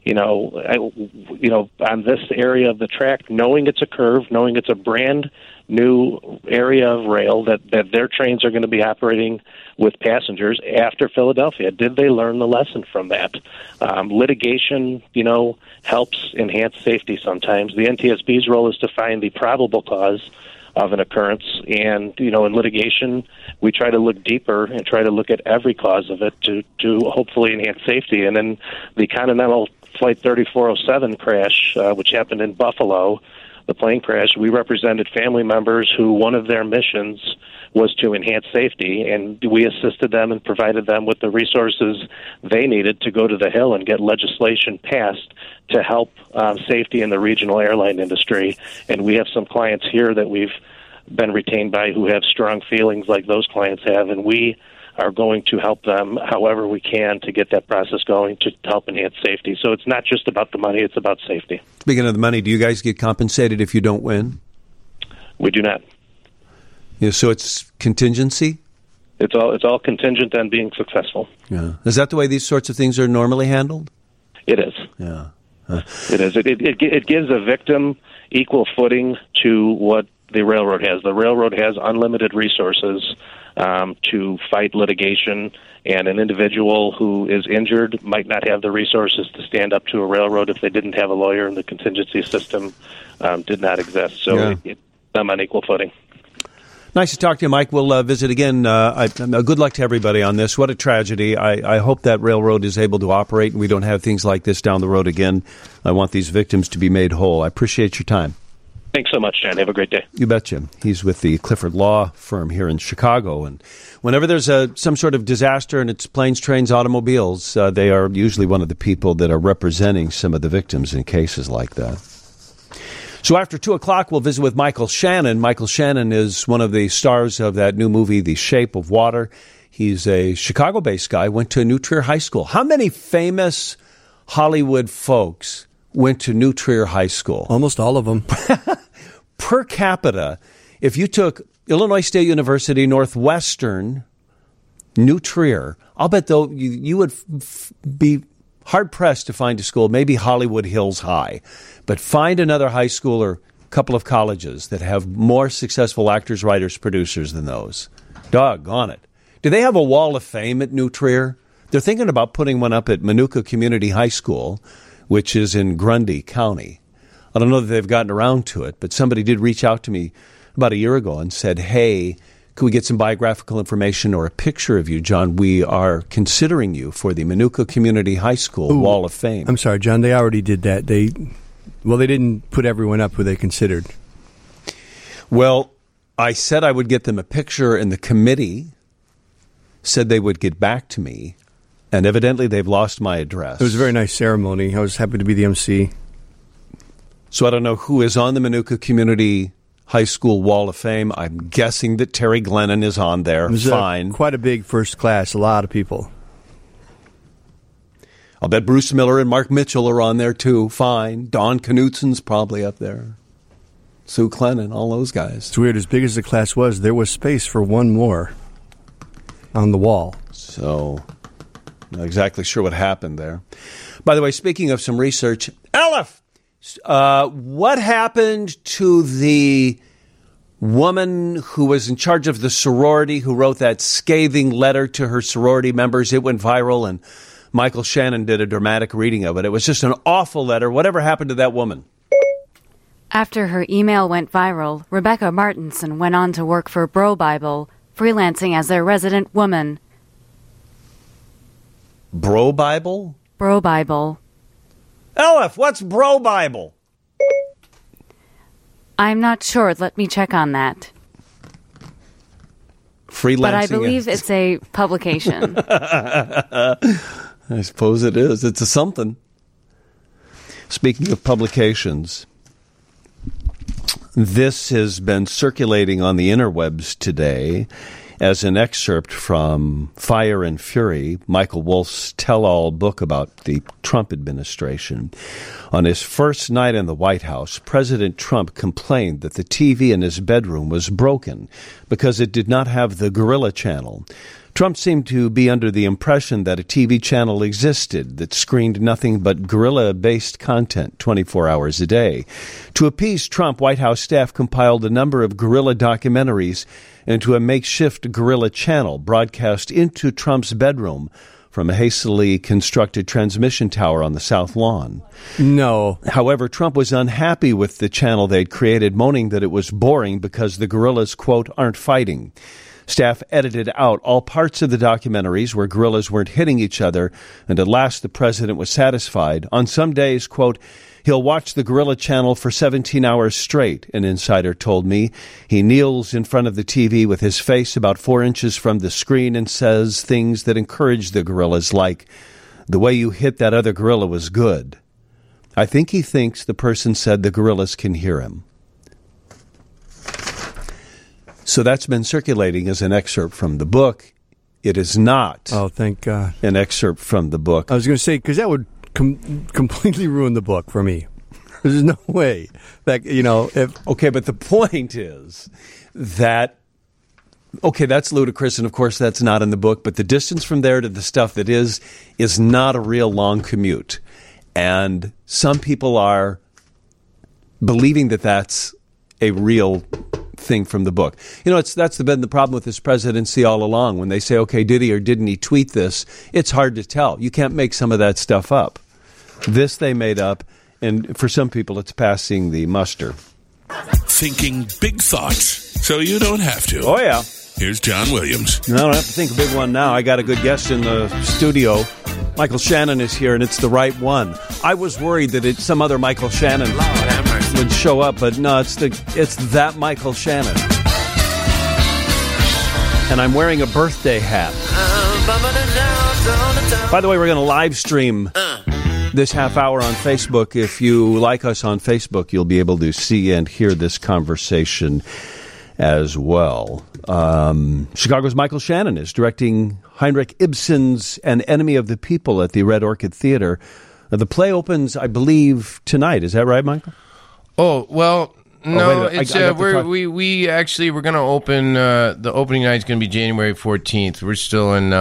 on this area of the track, knowing it's a curve, knowing it's a brand new area of rail that their trains are going to be operating with passengers after Philadelphia? Did they learn the lesson from that? Litigation, helps enhance safety sometimes. The NTSB's role is to find the probable cause of an occurrence, and in litigation we try to look deeper and try to look at every cause of it to hopefully enhance safety. And then the Continental Flight 3407 crash, which happened in Buffalo, the plane crash, we represented family members who one of their missions was to enhance safety, and we assisted them and provided them with the resources they needed to go to the Hill and get legislation passed to help safety in the regional airline industry. And we have some clients here that we've been retained by who have strong feelings like those clients have, and we are going to help them however we can to get that process going to help enhance safety. So it's not just about the money, it's about safety. Speaking of the money, do you guys get compensated if you don't win? We do not. Yeah, so it's contingency? It's all contingent on being successful. Yeah. Is that the way these sorts of things are normally handled? It is. Yeah. It is. It gives a victim equal footing to what the railroad has. The railroad has unlimited resources to fight litigation, and an individual who is injured might not have the resources to stand up to a railroad if they didn't have a lawyer, and the contingency system did not exist. So it's them on equal footing. Nice to talk to you, Mike. We'll visit again. Good luck to everybody on this. What a tragedy. I hope that railroad is able to operate and we don't have things like this down the road again. I want these victims to be made whole. I appreciate your time. Thanks so much, John. Have a great day. You betcha. He's with the Clifford Law Firm here in Chicago. And whenever there's some sort of disaster and it's planes, trains, automobiles, they are usually one of the people that are representing some of the victims in cases like that. So after 2 o'clock, we'll visit with Michael Shannon. Michael Shannon is one of the stars of that new movie, The Shape of Water. He's a Chicago-based guy, went to New Trier High School. How many famous Hollywood folks went to New Trier High School? Almost all of them. Per capita, if you took Illinois State University, Northwestern, New Trier, I'll bet though you would be hard-pressed to find a school, maybe Hollywood Hills High, but find another high school or a couple of colleges that have more successful actors, writers, producers than those. Doggone it. Do they have a wall of fame at New Trier? They're thinking about putting one up at Manuka Community High School, which is in Grundy County. I don't know that they've gotten around to it, but somebody did reach out to me about a year ago and said, hey, could we get some biographical information or a picture of you, John? We are considering you for the Manuka Community High School Wall of Fame. I'm sorry, John, they already did that. They didn't put everyone up who they considered. Well, I said I would get them a picture, and the committee said they would get back to me, and evidently they've lost my address. It was a very nice ceremony. I was happy to be the MC. So I don't know who is on the Manuka Community High School Wall of Fame. I'm guessing that Terry Glennon is on there. It was fine. Quite a big first class, a lot of people. I'll bet Bruce Miller and Mark Mitchell are on there too. Fine. Don Knutson's probably up there. Sue Clennon, all those guys. It's weird. As big as the class was, there was space for one more on the wall. So, not exactly sure what happened there. By the way, speaking of some research, Aleph, what happened to the woman who was in charge of the sorority who wrote that scathing letter to her sorority members? It went viral, and Michael Shannon did a dramatic reading of it. It was just an awful letter. Whatever happened to that woman? After her email went viral, Rebecca Martinson went on to work for Bro Bible, freelancing as their resident woman. Bro Bible? Bro Bible. Aleph, what's Bro Bible? I'm not sure. Let me check on that. Freelancing. But I believe it's a publication. I suppose it is. It's a something. Speaking of publications, this has been circulating on the interwebs today as an excerpt from Fire and Fury, Michael Wolff's tell-all book about the Trump administration. On his first night in the White House, President Trump complained that the TV in his bedroom was broken because it did not have the Gorilla Channel. Trump seemed to be under the impression that a TV channel existed that screened nothing but guerrilla-based content 24 hours a day. To appease Trump, White House staff compiled a number of guerrilla documentaries into a makeshift guerrilla channel broadcast into Trump's bedroom from a hastily constructed transmission tower on the South Lawn. No. However, Trump was unhappy with the channel they'd created, moaning that it was boring because the guerrillas, quote, aren't fighting. Staff edited out all parts of the documentaries where guerrillas weren't hitting each other, and at last the president was satisfied. On some days, quote, he'll watch the Guerrilla Channel for 17 hours straight, an insider told me. He kneels in front of the TV with his face about 4 inches from the screen and says things that encourage the guerrillas, like, the way you hit that other guerrilla was good. I think he thinks the person said the guerrillas can hear him. So that's been circulating as an excerpt from the book. It is not. Oh, thank God. An excerpt from the book. I was going to say, because that would completely ruin the book for me. There's no way that, if... Okay, but the point is that, okay, that's ludicrous, and of course that's not in the book, but the distance from there to the stuff that is not a real long commute. And some people are believing that that's a real thing from the book. That's been the problem with this presidency all along. When they say, okay, did he or didn't he tweet this, it's hard to tell. You can't make some of that stuff up. This they made up, and for some people it's passing the muster. Thinking big thoughts, so you don't have to. Oh, yeah. Here's John Williams. No, I don't have to think a big one now. I got a good guest in the studio. Michael Shannon is here, and it's the right one. I was worried that some other Michael Shannon would show up, but no, it's that Michael Shannon. And I'm wearing a birthday hat. By the way, we're going to live stream this half hour on Facebook. If you like us on Facebook, you'll be able to see and hear this conversation as well. Chicago's Michael Shannon is directing Heinrich Ibsen's An Enemy of the People at the Red Orchid Theater. The play opens, I believe, tonight. Is that right, Michael? Oh, well, no. It's we're going to open. The opening night is going to be January 14th. We're still in.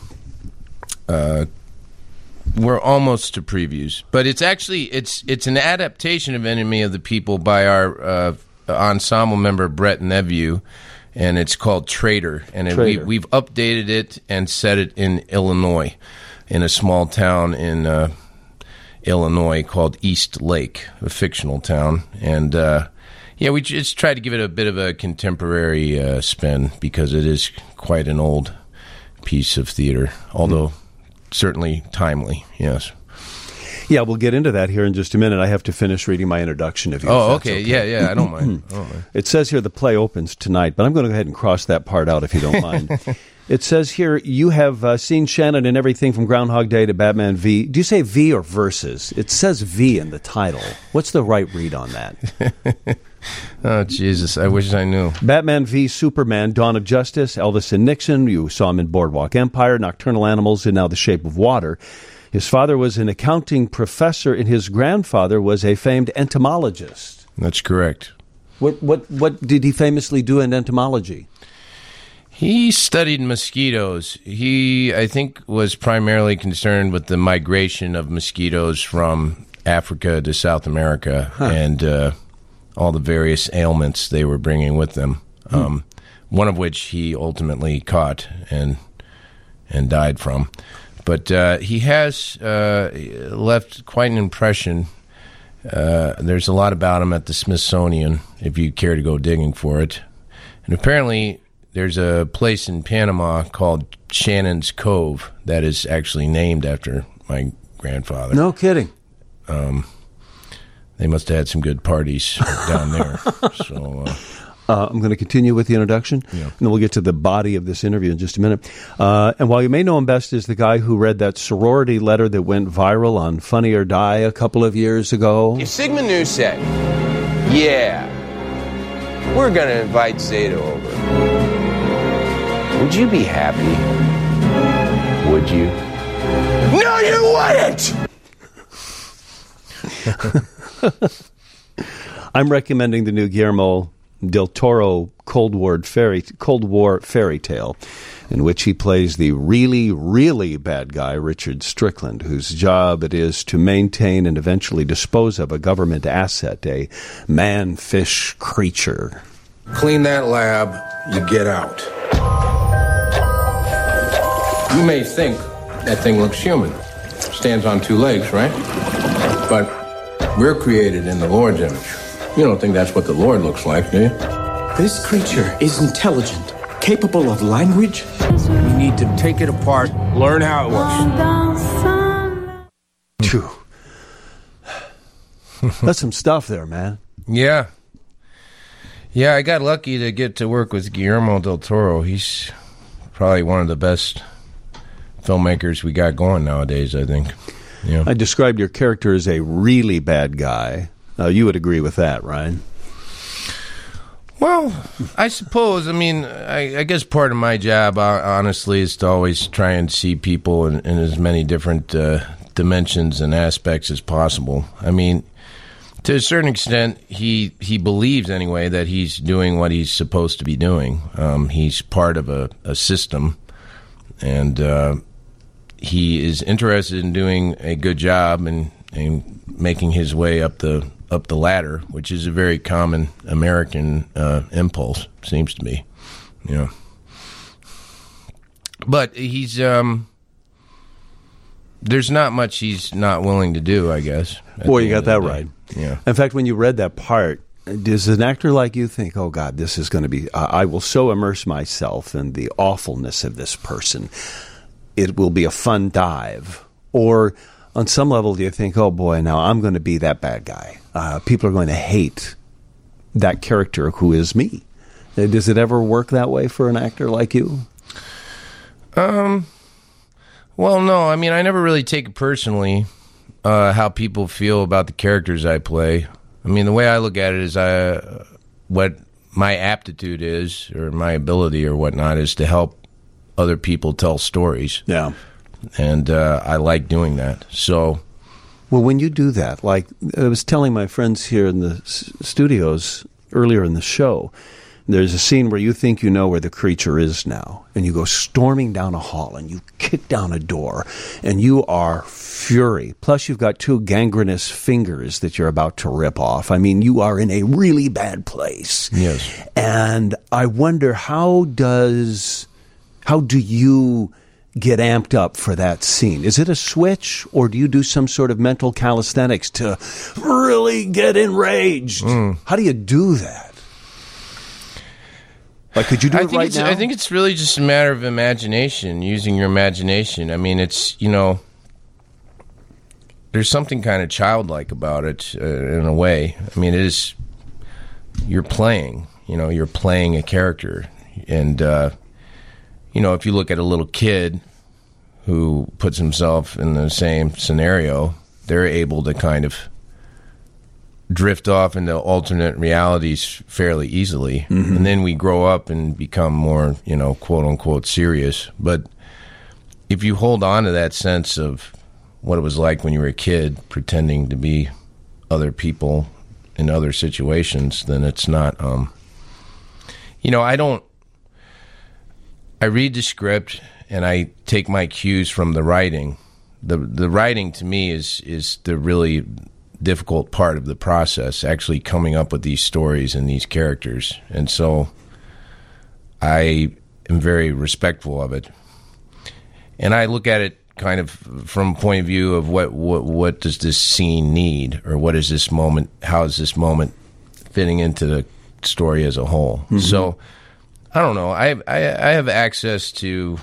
We're almost to previews, but it's actually it's an adaptation of Enemy of the People by our ensemble member Brett Neveu. And it's called Traitor. And we've updated it and set it in Illinois, in a small town in Illinois called East Lake, a fictional town. And, we just tried to give it a bit of a contemporary spin because it is quite an old piece of theater, although certainly timely, yes. Yeah, we'll get into that here in just a minute. I have to finish reading my introduction of you. Oh, okay. Yeah, I don't mind. It says here the play opens tonight, but I'm going to go ahead and cross that part out if you don't mind. It says here you have seen Shannon in everything from Groundhog Day to Batman v. Do you say V or Versus? It says V in the title. What's the right read on that? Oh, Jesus, I wish I knew. Batman v. Superman, Dawn of Justice, Elvis and Nixon. You saw him in Boardwalk Empire, Nocturnal Animals, and now The Shape of Water. His father was an accounting professor, and his grandfather was a famed entomologist. That's correct. What did he famously do in entomology? He studied mosquitoes. He, I think, was primarily concerned with the migration of mosquitoes from Africa to South America and all the various ailments they were bringing with them, one of which he ultimately caught and died from. But he has left quite an impression. There's a lot about him at the Smithsonian, if you care to go digging for it. And apparently there's a place in Panama called Shannon's Cove that is actually named after my grandfather. No kidding. They must have had some good parties down there. So... I'm going to continue with the introduction, and then we'll get to the body of this interview in just a minute. And while you may know him best as the guy who read that sorority letter that went viral on Funny or Die a couple of years ago. If Sigma Nu said, yeah, we're going to invite Zeta over, would you be happy? Would you? No, you wouldn't! I'm recommending the new Guillermo del Toro Cold War fairy tale, in which he plays the really, really bad guy, Richard Strickland, whose job it is to maintain and eventually dispose of a government asset, a man-fish creature. Clean that lab, you get out. You may think that thing looks human. Stands on two legs, right? But we're created in the Lord's image. You don't think that's what the Lord looks like, do you? This creature is intelligent, capable of language. We need to take it apart, learn how it works. Phew. That's some stuff there, man. Yeah. Yeah, I got lucky to get to work with Guillermo del Toro. He's probably one of the best filmmakers we got going nowadays, I think. Yeah. I described your character as a really bad guy. You would agree with that, right? Well, I suppose. I mean, I guess part of my job, honestly, is to always try and see people in as many different dimensions and aspects as possible. I mean, to a certain extent, he believes, anyway, that he's doing what he's supposed to be doing. He's part of a system, and he is interested in doing a good job and making his way up the ladder, which is a very common American impulse, seems to me. Yeah. But he's there's not much he's not willing to do, I guess. Boy, you got that right. Yeah. In fact, when you read that part, does an actor like you think, oh, God, this is going to be, I will so immerse myself in the awfulness of this person, it will be a fun dive? Or on some level, do you think, oh, boy, now I'm going to be that bad guy? People are going to hate that character who is me. Does it ever work that way for an actor like you? Well, no. I mean, I never really take it personally how people feel about the characters I play. I mean, the way I look at it is what my aptitude is, or my ability or whatnot, is to help other people tell stories. Yeah. And I like doing that. So, well, when you do that, like I was telling my friends here in the studios earlier in the show, there's a scene where you think you know where the creature is now, and you go storming down a hall, and you kick down a door, and you are fury. Plus, you've got 2 gangrenous fingers that you're about to rip off. I mean, you are in a really bad place. Yes. And I wonder, how do you get amped up for that scene? Is it a switch, or do you do some sort of mental calisthenics to really get enraged? How do you do that? Like, could you do it right now? I think it's really just a matter of imagination, using your imagination. I mean, it's, there's something kind of childlike about it in a way. I mean, it is, you're playing a character. And, if you look at a little kid who puts himself in the same scenario, they're able to kind of drift off into alternate realities fairly easily. Mm-hmm. And then we grow up and become more, quote unquote serious. But if you hold on to that sense of what it was like when you were a kid, pretending to be other people in other situations, then it's not, I read the script and I take my cues from the writing. The writing to me is the really difficult part of the process, actually coming up with these stories and these characters. And so I am very respectful of it. And I look at it kind of from a point of view of what does this scene need, or what is this moment, how is this moment fitting into the story as a whole. Mm-hmm. So I don't know. I have access to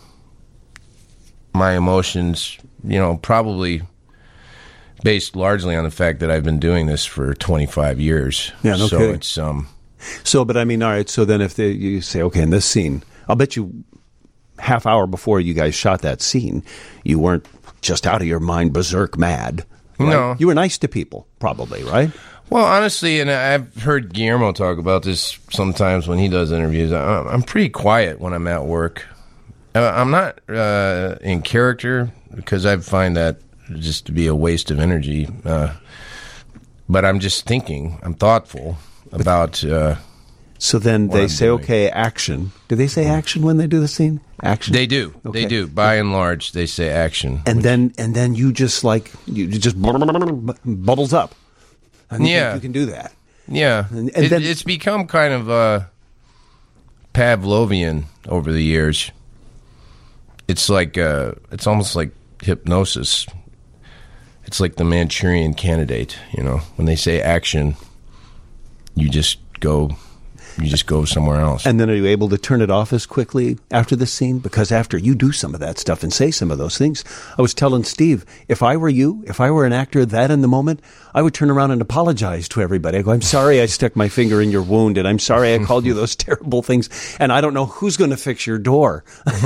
my emotions, probably based largely on the fact that I've been doing this for 25 years. Yeah, no kidding. It's but I mean, all right. So then, if you say, okay, in this scene, I'll bet you half hour before you guys shot that scene, you weren't just out of your mind, berserk mad. Right? No, you were nice to people, probably, right? Well, honestly, and I've heard Guillermo talk about this sometimes when he does interviews. I'm pretty quiet when I'm at work. I'm not in character, because I find that just to be a waste of energy. But I'm just thinking. I'm thoughtful about. So then they say, "Okay, action." Do they say action when they do the scene? Action. They do. Okay. They do. By and large, they say action. And then you just bubbles up. And you can do that. Yeah, and then it's become kind of Pavlovian over the years. It's like it's almost like hypnosis. It's like the Manchurian Candidate. When they say action, you just go somewhere else. And then are you able to turn it off as quickly after the scene? Because after you do some of that stuff and say some of those things, I was telling Steve, if I were you, if I were an actor that in the moment, I would turn around and apologize to everybody. I go, I'm sorry I stuck my finger in your wound, and I'm sorry I called you those terrible things, and I don't know who's going to fix your door.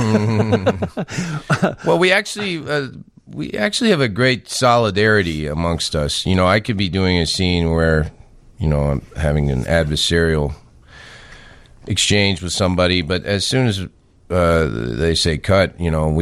Well, we actually have a great solidarity amongst us. I could be doing a scene where, I'm having an adversarial exchange with somebody, but as soon as they say cut,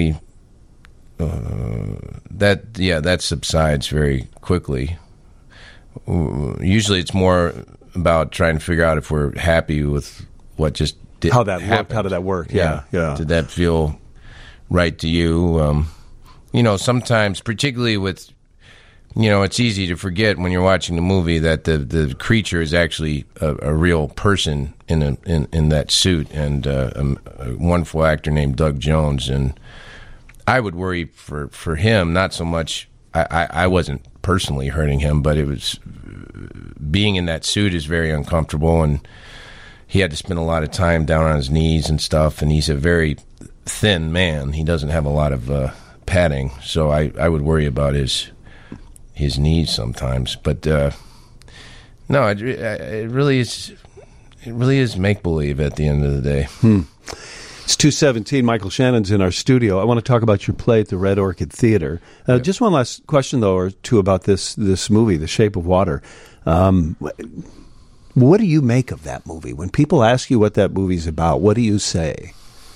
that subsides very quickly. Usually it's more about trying to figure out if we're happy with what just did. How that worked. How did that work? Yeah. Did that feel right to you? Sometimes, particularly with, it's easy to forget when you're watching the movie that the creature is actually a real person in that suit, and a wonderful actor named Doug Jones. And I would worry for him, not so much. I wasn't personally hurting him, but it was being in that suit is very uncomfortable, and he had to spend a lot of time down on his knees and stuff. And he's a very thin man; he doesn't have a lot of padding, so I would worry about his knees sometimes. But no, it really is. It really is make believe at the end of the day. It's 2:17. Michael Shannon's in our studio. I want to talk about your play at the Red Orchid Theater. Just one last question, though, or two about this movie, The Shape of Water. What What do you make of that movie? When people ask you what that movie's about, what do you say?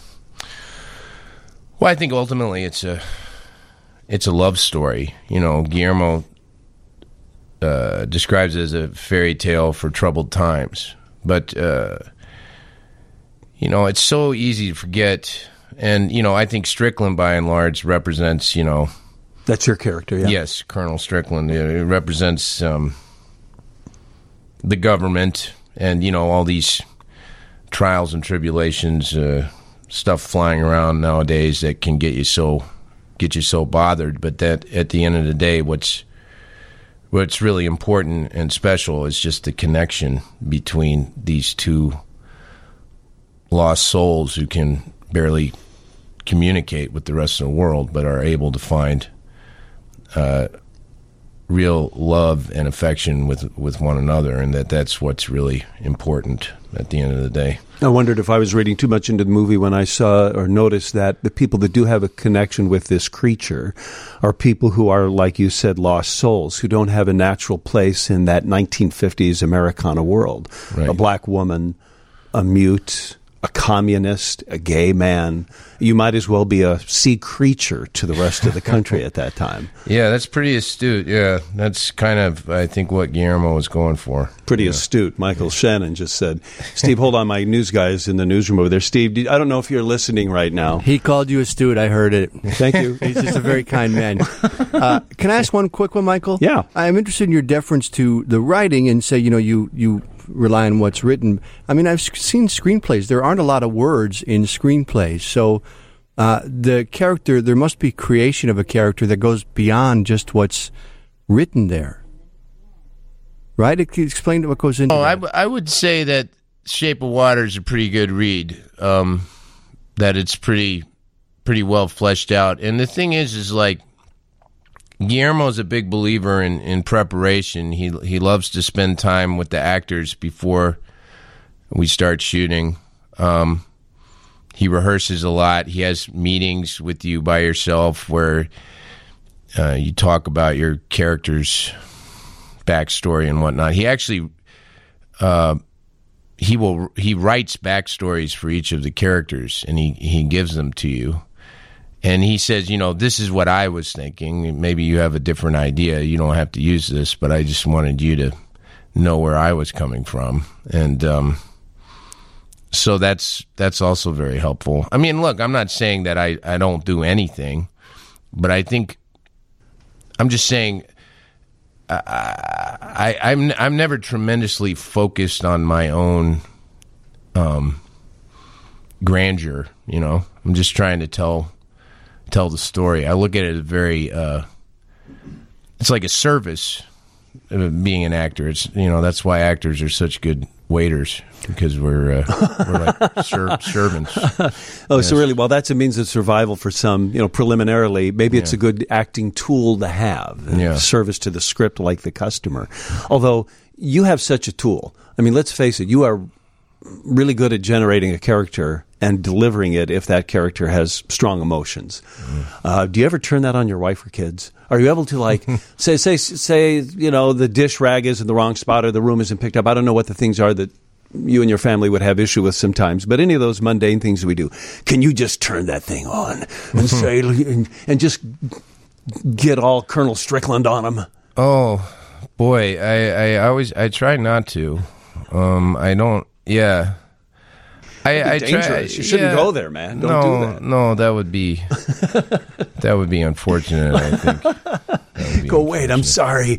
Well, I think ultimately it's a love story. You know, Guillermo describes it as a fairy tale for troubled times. But, you know, it's so easy to forget. And, you know, I think Strickland, by and large, represents, you know... That's your character, yeah? Yes, Colonel Strickland. It represents the government and, you know, all these trials and tribulations, stuff flying around nowadays that can get you so bothered. But that, at the end of the day, what's really important and special is just the connection between these two lost souls who can barely communicate with the rest of the world, but are able to find real love and affection with one another, and that's what's really important at the end of the day. I wondered if I was reading too much into the movie when I saw or noticed that the people that do have a connection with this creature are people who are, like you said, lost souls, who don't have a natural place in that 1950s Americana world. Right. A black woman, a mute, a communist, a gay man. You might as well be a sea creature to the rest of the country at that time. Yeah, that's pretty astute. Yeah, that's kind of, I think, what Guillermo was going for. Pretty astute. Michael Shannon just said, Steve, hold on, my news guy is in the newsroom over there. Steve, I don't know if you're listening right now. He called you astute. I heard it. Thank you. He's just a very kind man. Can I ask one quick one, Michael? Yeah. I'm interested in your deference to the writing and say, you know, you rely on what's written. I mean, I've seen screenplays. There aren't a lot of words in screenplays. So the character, there must be creation of a character that goes beyond just what's written there. Right? Explain what goes into that. I would say that Shape of Water is a pretty good read, that it's pretty well fleshed out. And the thing is like, Guillermo's a big believer in preparation. He loves to spend time with the actors before we start shooting. He rehearses a lot. He has meetings with you by yourself where you talk about your character's backstory and whatnot. He actually he writes backstories for each of the characters, and he gives them to you. And he says, you know, this is what I was thinking. Maybe you have a different idea. You don't have to use this, but I just wanted you to know where I was coming from. And so that's also very helpful. I mean, look, I'm not saying that I don't do anything, but I think I'm just saying I'm never tremendously focused on my own grandeur, you know. I'm just trying to tell the story. I look at it as very it's like a service being an actor. It's, you know, that's why actors are such good waiters, because we're like servants. Yes. So really, well, that's a means of survival for some, you know, preliminarily. Maybe it's a good acting tool to have, service to the script like the customer. Although you have such a tool. I mean, let's face it, you are really good at generating a character and delivering it if that character has strong emotions. Do you ever turn that on your wife or kids? Are you able to, like, say, you know, the dish rag is in the wrong spot or the room isn't picked up? I don't know what the things are that you and your family would have issue with sometimes, but any of those mundane things that we do, can you just turn that thing on and say, and just get all Colonel Strickland on them? Oh, boy, I try not to. I don't, yeah. I dangerous. Try, you shouldn't go there, man. Don't do that. No, that would be unfortunate, I think. Go, wait, I'm sorry.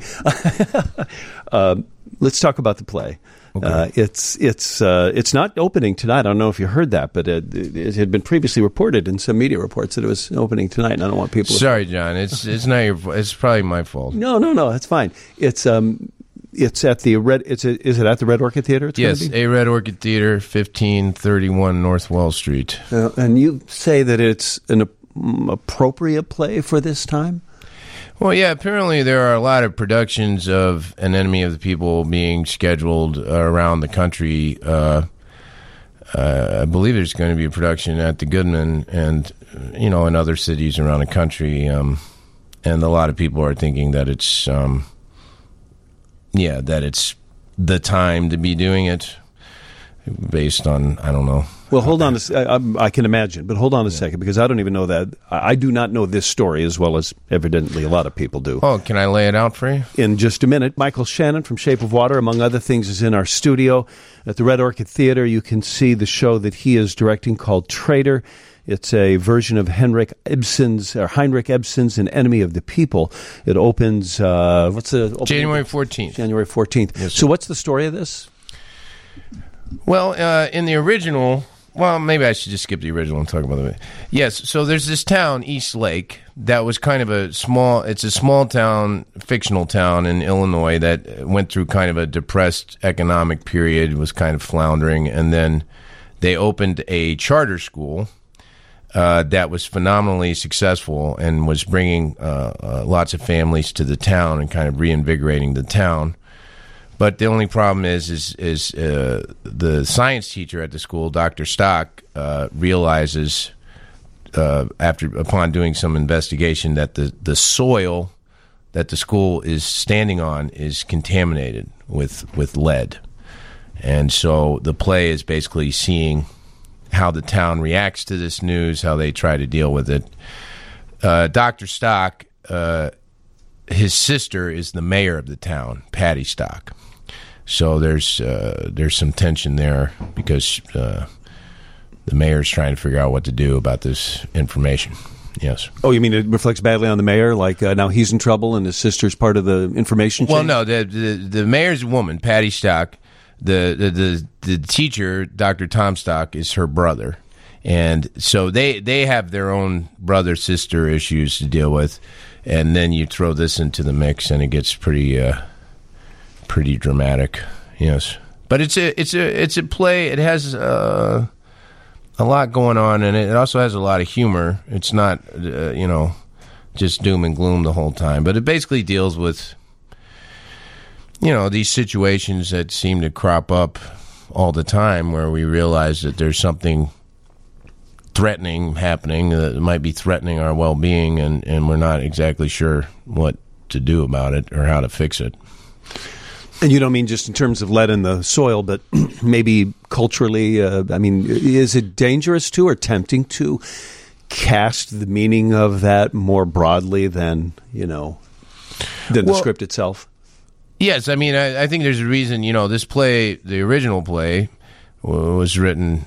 Let's talk about the play. Okay. It's not opening tonight. I don't know if you heard that, but it had been previously reported in some media reports that it was opening tonight, and I don't want people. Sorry, John. It's not your. It's probably my fault. No, that's fine. It's at the Red. Is it at the Red Orchid Theater? Yes, a Red Orchid Theater, 1531 North Wells Street. And you say that it's an appropriate play for this time? Well, yeah, apparently there are a lot of productions of An Enemy of the People being scheduled around the country. I believe there's going to be a production at the Goodman and, you know, in other cities around the country. And a lot of people are thinking that it's, that it's the time to be doing it based on, I don't know. Well, hold on. I can imagine, but hold on a second, because I don't even know that. I do not know this story as well as evidently a lot of people do. Oh, can I lay it out for you? In just a minute. Michael Shannon from Shape of Water, among other things, is in our studio at the Red Orchid Theater. You can see the show that he is directing called Traitor. It's a version of Heinrich Ibsen's An Enemy of the People. It opens, January 14th. January 14th. Yes, so what's the story of this? Well, in the original... Well, maybe I should just skip the original and talk about it. Yes, so there's this town, East Lake, that was kind of it's a small town, fictional town in Illinois that went through kind of a depressed economic period, was kind of floundering, and then they opened a charter school that was phenomenally successful and was bringing lots of families to the town and kind of reinvigorating the town. But the only problem is the science teacher at the school, Dr. Stock, realizes upon doing some investigation that the soil that the school is standing on is contaminated with lead, and so the play is basically seeing how the town reacts to this news, how they try to deal with it. Dr. Stock, his sister is the mayor of the town, Patty Stock. So there's some tension there because the mayor's trying to figure out what to do about this information. Yes. Oh, you mean it reflects badly on the mayor? Like now he's in trouble and his sister's part of the information chain? Well, no, the mayor's a woman, Patty Stock. The teacher, Dr. Tom Stock, is her brother, and so they have their own brother-sister issues to deal with, and then you throw this into the mix, and it gets pretty dramatic. Yes, but it's a play. It has a lot going on, and it also has a lot of humor. It's not just doom and gloom the whole time, but it basically deals with these situations that seem to crop up all the time where we realize that there's something threatening happening that might be threatening our well-being, and we're not exactly sure what to do about it or how to fix it. And you don't mean just in terms of lead in the soil, but maybe culturally, is it dangerous to or tempting to cast the meaning of that more broadly than the script itself? Yes, I mean, I think there's a reason, this play, the original play, was written,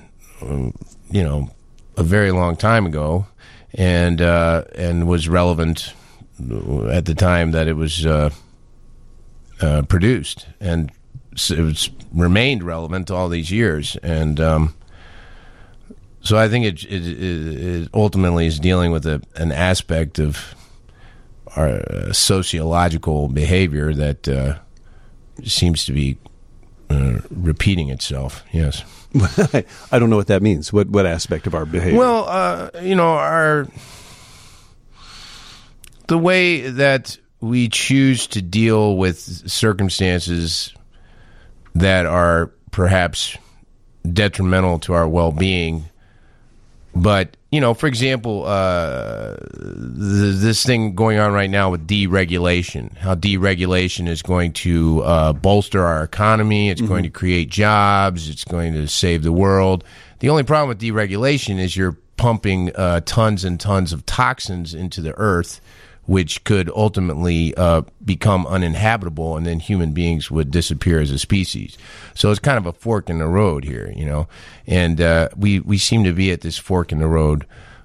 a very long time ago, and was relevant at the time that it was produced, and it's remained relevant all these years, and so I think it ultimately is dealing with an aspect of our sociological behavior that seems to be repeating itself. Yes. I don't know what that means. What aspect of our behavior? Well, the way that we choose to deal with circumstances that are perhaps detrimental to our well-being. But, for example, this thing going on right now with deregulation, how deregulation is going to bolster our economy, it's going to create jobs, it's going to save the world. The only problem with deregulation is you're pumping tons and tons of toxins into the earth, which could ultimately become uninhabitable, and then human beings would disappear as a species. So it's kind of a fork in the road here, and we seem to be at this fork in the road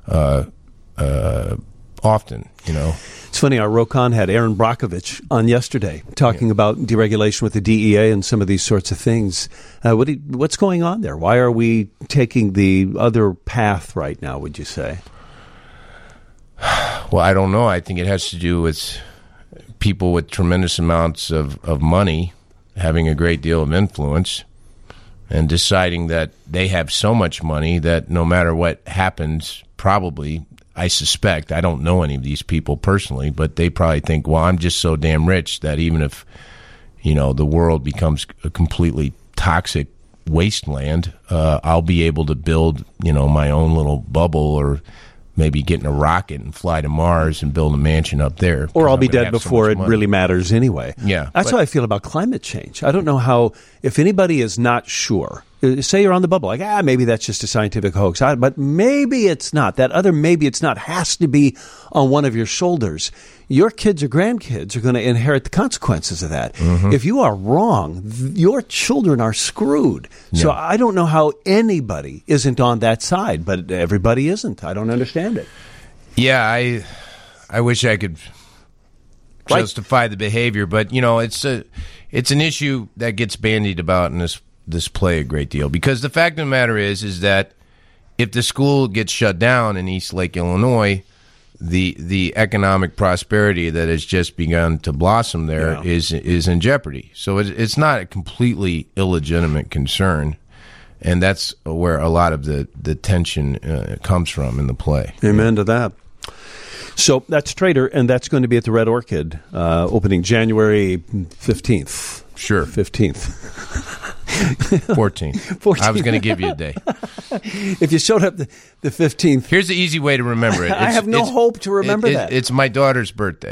often, It's funny, our Rokon had Aaron Brockovich on yesterday talking about deregulation with the DEA and some of these sorts of things. What's going on there? Why are we taking the other path right now, would you say? Well, I don't know. I think it has to do with people with tremendous amounts of money having a great deal of influence and deciding that they have so much money that no matter what happens, probably, I suspect, I don't know any of these people personally, but they probably think, well, I'm just so damn rich that even if, the world becomes a completely toxic wasteland, I'll be able to build, my own little bubble or maybe get in a rocket and fly to Mars and build a mansion up there. Or I'll be I'm gonna dead have so before much it money. really matters anyway. Yeah, That's but- how I feel about climate change. I don't know how, if anybody is not sure, say you're on the bubble, like, maybe that's just a scientific hoax. But maybe it's not. That other maybe it's not has to be on one of your shoulders. Your kids or grandkids are going to inherit the consequences of that. Mm-hmm. If you are wrong, your children are screwed. So Yeah. I don't know how anybody isn't on that side, but everybody isn't. I don't understand it. Yeah, I wish I could Right. justify the behavior, but it's an issue that gets bandied about in this play a great deal, because the fact of the matter is that if the school gets shut down in East Lake, Illinois, the economic prosperity that has just begun to blossom there is in jeopardy. So it's not a completely illegitimate concern, and that's where a lot of the tension comes from in the play. Amen to that. So that's Trader, and that's going to be at the Red Orchid, opening January 15th. Sure. 15th. 14th. I was going to give you a day. If you showed up the 15th. Here's the easy way to remember it. I have no hope to remember that. It's my daughter's birthday.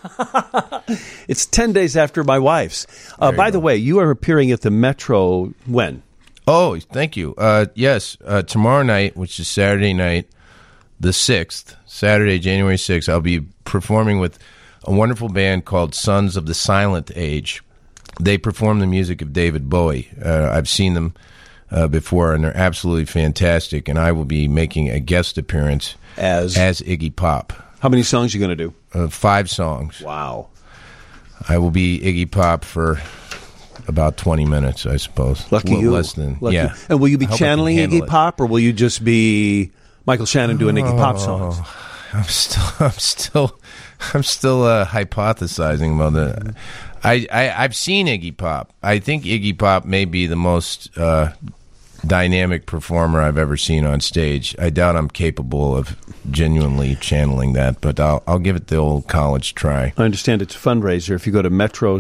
It's 10 days after my wife's. By the way, you are appearing at the Metro when? Oh, thank you. Yes, tomorrow night, which is Saturday night, the 6th, Saturday, January 6th, I'll be performing with a wonderful band called Sons of the Silent Age. They perform the music of David Bowie. I've seen them before, and they're absolutely fantastic, and I will be making a guest appearance as Iggy Pop. How many songs are you going to do? 5 songs. Wow. I will be Iggy Pop for about 20 minutes, I suppose. Lucky you. Less than, Lucky. yeah. And will you be I hope I can channeling handle Iggy it. Pop, or will you just be Michael Shannon doing Iggy Pop songs? I'm still hypothesizing about that. I've seen Iggy Pop. I think Iggy Pop may be the most dynamic performer I've ever seen on stage. I doubt I'm capable of genuinely channeling that, but I'll give it the old college try. I understand it's a fundraiser. If you go to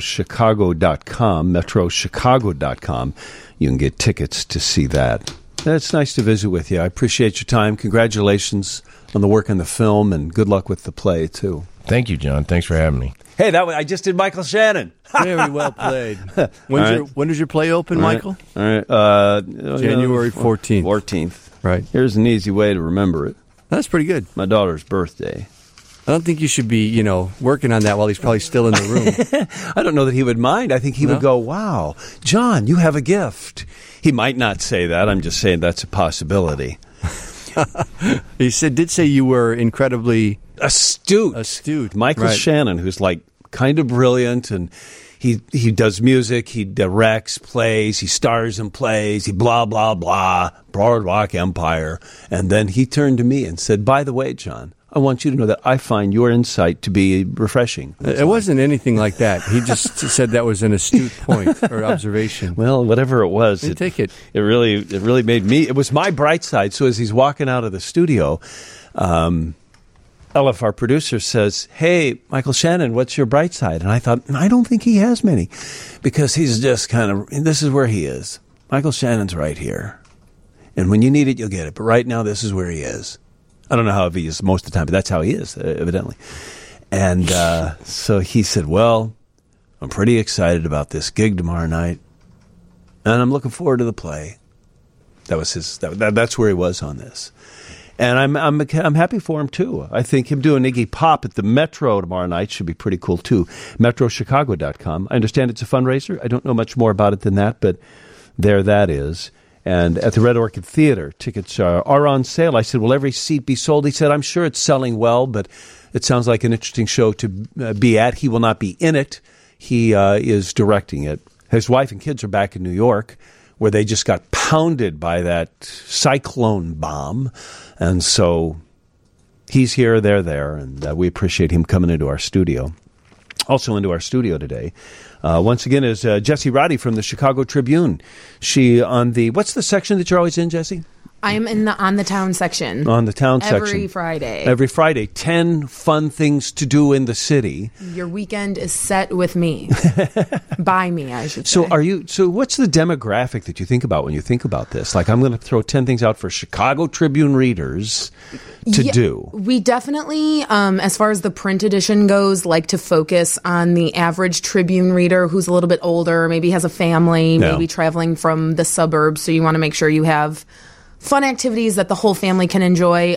metrochicago.com, you can get tickets to see that. It's nice to visit with you. I appreciate your time. Congratulations on the work on the film, and good luck with the play, too. Thank you, John. Thanks for having me. Hey, I just did Michael Shannon. Very well played. When does your play open, Michael? All right. January 14th. 14th. Right. Here's an easy way to remember it. That's pretty good. My daughter's birthday. I don't think you should be, working on that while he's probably still in the room. I don't know that he would mind. I think he would go, wow, John, you have a gift. He might not say that. I'm just saying that's a possibility. He did say you were incredibly astute. Michael Shannon, who's like kind of brilliant, and he does music, he directs plays, he stars in plays, he blah, blah, blah, Boardwalk Empire. And then he turned to me and said, by the way, John, I want you to know that I find your insight to be refreshing. It wasn't anything like that. He just said that was an astute point or observation. Well, whatever it was, take it. It really made me. It was my bright side. So as he's walking out of the studio, Elif, our producer, says, "Hey, Michael Shannon, what's your bright side?" And I thought, I don't think he has many, because he's just kind of. This is where he is. Michael Shannon's right here, and when you need it, you'll get it. But right now, this is where he is. I don't know how he is most of the time, but that's how he is, evidently. And so he said, well, I'm pretty excited about this gig tomorrow night, and I'm looking forward to the play. That was his. That's where he was on this. And I'm happy for him, too. I think him doing Iggy Pop at the Metro tomorrow night should be pretty cool, too. MetroChicago.com. I understand it's a fundraiser. I don't know much more about it than that, but there that is. And at the Red Orchid Theater, tickets are on sale. I said, will every seat be sold? He said, I'm sure it's selling well, but it sounds like an interesting show to be at. He will not be in it. He is directing it. His wife and kids are back in New York, where they just got pounded by that cyclone bomb. And so he's here, they're there, and we appreciate him coming into our studio. Also into our studio today, once again, is Jessie Roddy from the Chicago Tribune. She on the, what's the section that you're always in, Jessie? I'm on the town section. On the town section. Every Friday. Every Friday. 10 fun things to do in the city. Your weekend is set with me. By me, I should say. So what's the demographic that you think about when you think about this? Like, I'm going to throw 10 things out for Chicago Tribune readers to do. We definitely, as far as the print edition goes, like to focus on the average Tribune reader who's a little bit older, maybe has a family, maybe traveling from the suburbs. So you want to make sure you have fun activities that the whole family can enjoy.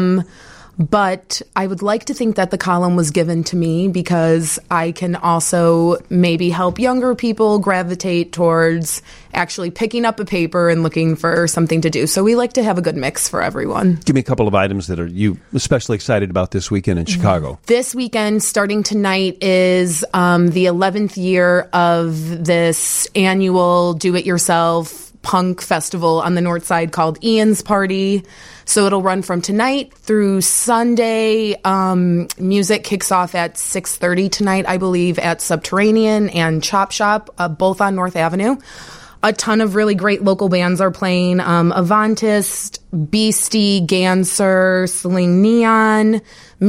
But I would like to think that the column was given to me because I can also maybe help younger people gravitate towards actually picking up a paper and looking for something to do. So we like to have a good mix for everyone. Give me a couple of items that are you especially excited about this weekend in Chicago. This weekend, starting tonight, is the 11th year of this annual do-it-yourself punk festival on the north side called Ian's Party. So it'll run from tonight through Sunday. Music kicks off at 6:30 tonight, I believe, at Subterranean and Chop Shop, both on North Avenue. A ton of really great local bands are playing. Avantist, Beastie, Ganser, Celine Neon,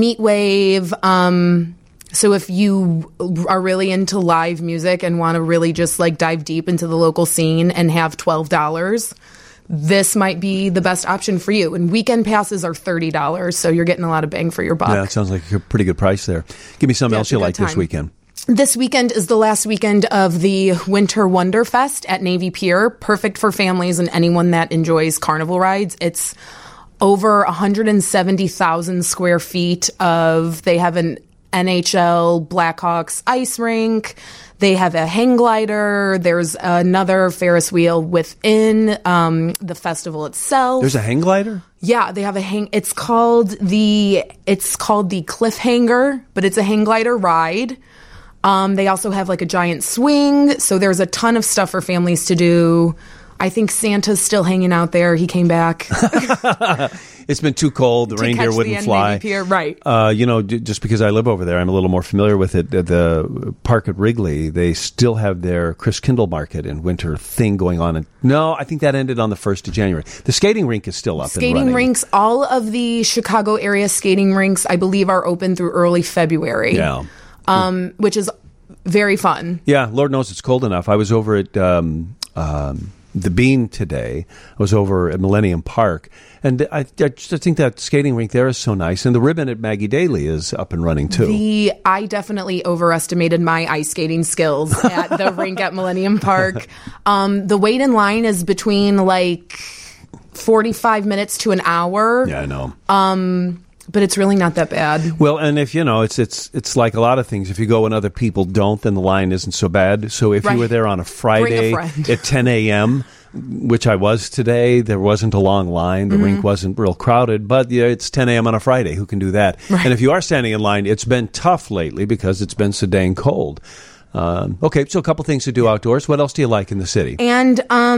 Meatwave. So if you are really into live music and want to really just like dive deep into the local scene and have $12, this might be the best option for you. And weekend passes are $30, so you're getting a lot of bang for your buck. Yeah, it sounds like a pretty good price there. Give me something else you like this weekend. This weekend is the last weekend of the Winter Wonder Fest at Navy Pier. Perfect for families and anyone that enjoys carnival rides. It's over 170,000 square feet they have an NHL Blackhawks ice rink. They have a hang glider. There's another Ferris wheel within the festival itself. There's a hang glider? Yeah, they have a hang. It's called the Cliffhanger, but it's a hang glider ride. They also have like a giant swing. So there's a ton of stuff for families to do. I think Santa's still hanging out there. He came back. It's been too cold. The reindeer wouldn't fly. Pier, right. Just because I live over there, I'm a little more familiar with it. At the park at Wrigley, they still have their Chris Kindle Market and winter thing going on. And no, I think that ended on the 1st of January. The skating rink is still up and running. Skating rinks, all of the Chicago area skating rinks, I believe, are open through early February. Yeah. Which is very fun. Yeah, Lord knows it's cold enough. I was over at the Bean today. I was over at Millennium Park, and I just think that skating rink there is so nice. And the ribbon at Maggie Daly is up and running too. I definitely overestimated my ice skating skills at the rink at Millennium Park. The wait in line is between like 45 minutes to an hour. Yeah, I know. But it's really not that bad. Well, and if it's like a lot of things. If you go and other people don't, then the line isn't so bad. So if you were there on a Friday at 10 a.m., which I was today, there wasn't a long line. The rink wasn't real crowded. But yeah, it's 10 a.m. on a Friday. Who can do that? Right. And if you are standing in line, it's been tough lately because it's been so dang cold. Okay, so a couple things to do outdoors. What else do you like in the city? And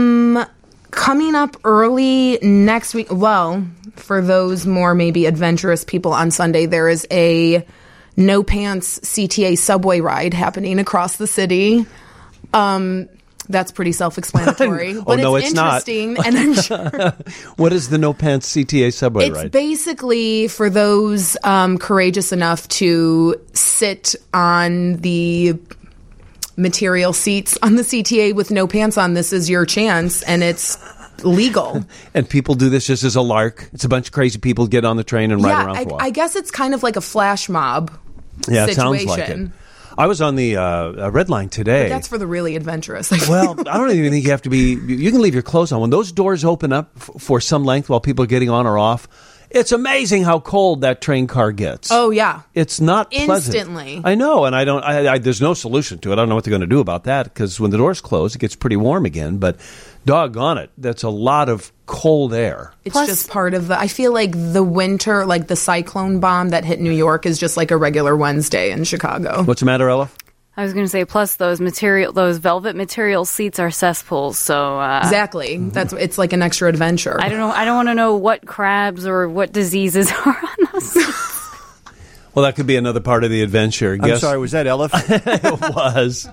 coming up early next week, well, for those more maybe adventurous people on Sunday, there is a No Pants CTA subway ride happening across the city. That's pretty self-explanatory. But it's interesting, not. And I'm sure. What is the No Pants CTA subway ride? It's basically for those courageous enough to sit on the material seats on the CTA with no pants on. This is your chance, and it's legal. And people do this just as a lark. It's a bunch of crazy people get on the train and ride around for a while. I guess it's kind of like a flash mob situation. It sounds like it. I was on the Red Line today. But that's for the really adventurous. Well, I don't even think you have to be... You can leave your clothes on. When those doors open up for some length while people are getting on or off, it's amazing how cold that train car gets. Oh, yeah. It's not pleasant. Instantly. I know, and there's no solution to it. I don't know what they're going to do about that, because when the doors close, it gets pretty warm again, but doggone it, that's a lot of cold air. It's just part of I feel like the winter, like the cyclone bomb that hit New York is just like a regular Wednesday in Chicago. What's the matter, Ella? I was going to say, plus those velvet material seats are cesspools. So exactly, it's like an extra adventure. I don't know. I don't want to know what crabs or what diseases are on those seats. Well, that could be another part of the adventure. I'm sorry, was that Ella? It was.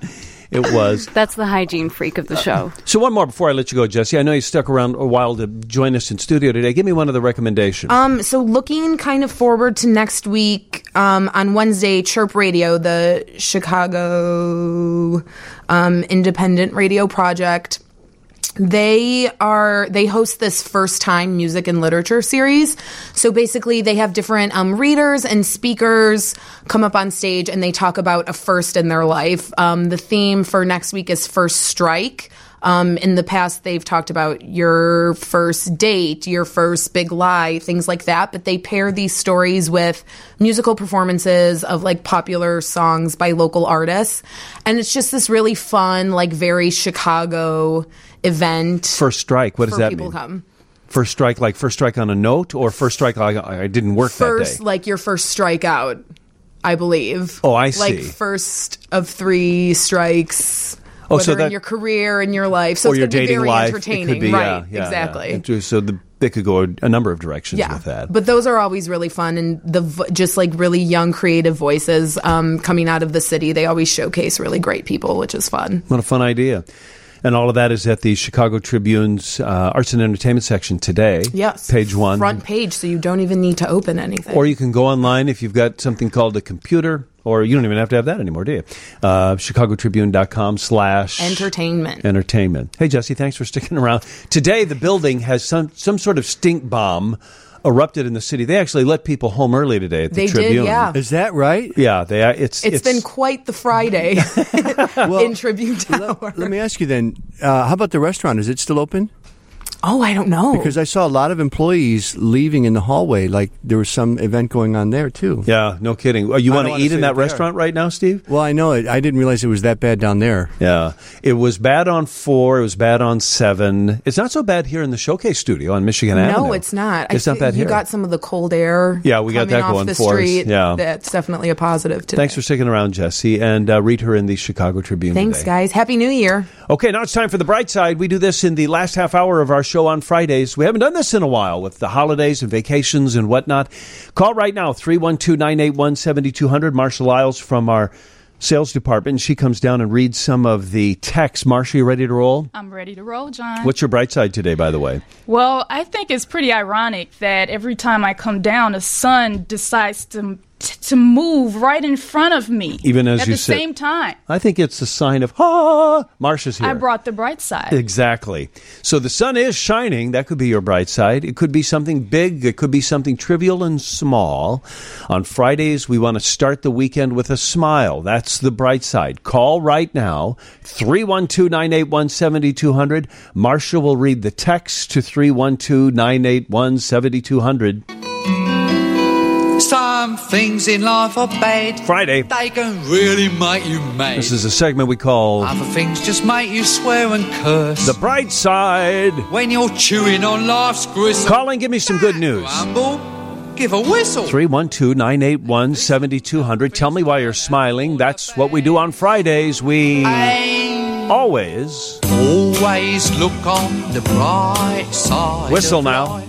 It was. That's the hygiene freak of the show. So one more before I let you go, Jesse. I know you stuck around a while to join us in studio today. Give me one of the recommendations. So looking kind of forward to next week, on Wednesday, Chirp Radio, the Chicago independent radio project, they host this first time music and literature series. So basically they have different readers and speakers come up on stage and they talk about a first in their life. The theme for next week is First Strike. In the past, they've talked about your first date, your first big lie, things like that. But they pair these stories with musical performances of like popular songs by local artists. And it's just this really fun, like very Chicago event. First Strike, what does that people mean? Come. First strike, like first strike on a note, or first strike like I didn't work that day? First, like your first strikeout, I believe. Oh, I see. Like first of 3 strikes. Oh, whether so that, in your career, in your life. So or it's your going to be dating very life, entertaining. It could be, right, yeah, exactly. Yeah. So they could go a number of directions Yeah. with that. But those are always really fun, and just like really young creative voices coming out of the city, they always showcase really great people, which is fun. What a fun idea. And all of that is at the Chicago Tribune's Arts and Entertainment section today. Yes. Page 1. Front page, so you don't even need to open anything. Or you can go online if you've got something called a computer, or you don't even have to have that anymore, do you? ChicagoTribune.com/entertainment. Hey, Jesse, thanks for sticking around. Today, the building has some sort of stink bomb erupted in the city. They actually let people home early today at the Tribune. Did, yeah. Is that right? Yeah, it's been quite the Friday in Tribune Tower. Let me ask you then, how about the restaurant? Is it still open? Oh, I don't know. Because I saw a lot of employees leaving in the hallway, like there was some event going on there, too. Yeah, no kidding. You want to eat in that restaurant right now, Steve? Well, I know it. I didn't realize it was that bad down there. Yeah. It was bad on 4. It was bad on 7. It's not so bad here in the Showcase studio on Michigan Avenue. No, it's not. It's not bad here. You got some of the cold air. Yeah, we got that coming going off the for us. street. Yeah. That's definitely a positive today. Thanks for sticking around, Jesse, and read her in the Chicago Tribune Thanks, today. guys. Happy New Year. Okay, now it's time for the bright side. We do this in the last half hour of our show on Fridays. We haven't done this in a while with the holidays and vacations and whatnot. Call right now, 312-981-7200. Marcia Lyles from our sales department. She comes down and reads some of the texts. Marcia, you ready to roll? I'm ready to roll, John. What's your bright side today, by the way? Well, I think it's pretty ironic that every time I come down, the sun decides to move right in front of me. Even as at you the sit. same time. I think it's a sign of, Marcia's here. I brought the bright side. Exactly. So the sun is shining. That could be your bright side. It could be something big. It could be something trivial and small. On Fridays, we want to start the weekend with a smile. That's the bright side. Call right now, 312-981-7200. Marcia will read the text to 312-981-7200. Some things in life are bad. Friday. They can really make you mad. This is a segment we call Other things just make you swear and curse. The Bright Side. When you're chewing on life's gristle. Call and give me some good news. Humble, give a whistle. 312-981-7200. Tell me why you're smiling. That's what we do on Fridays. We always look on the bright side. Whistle now.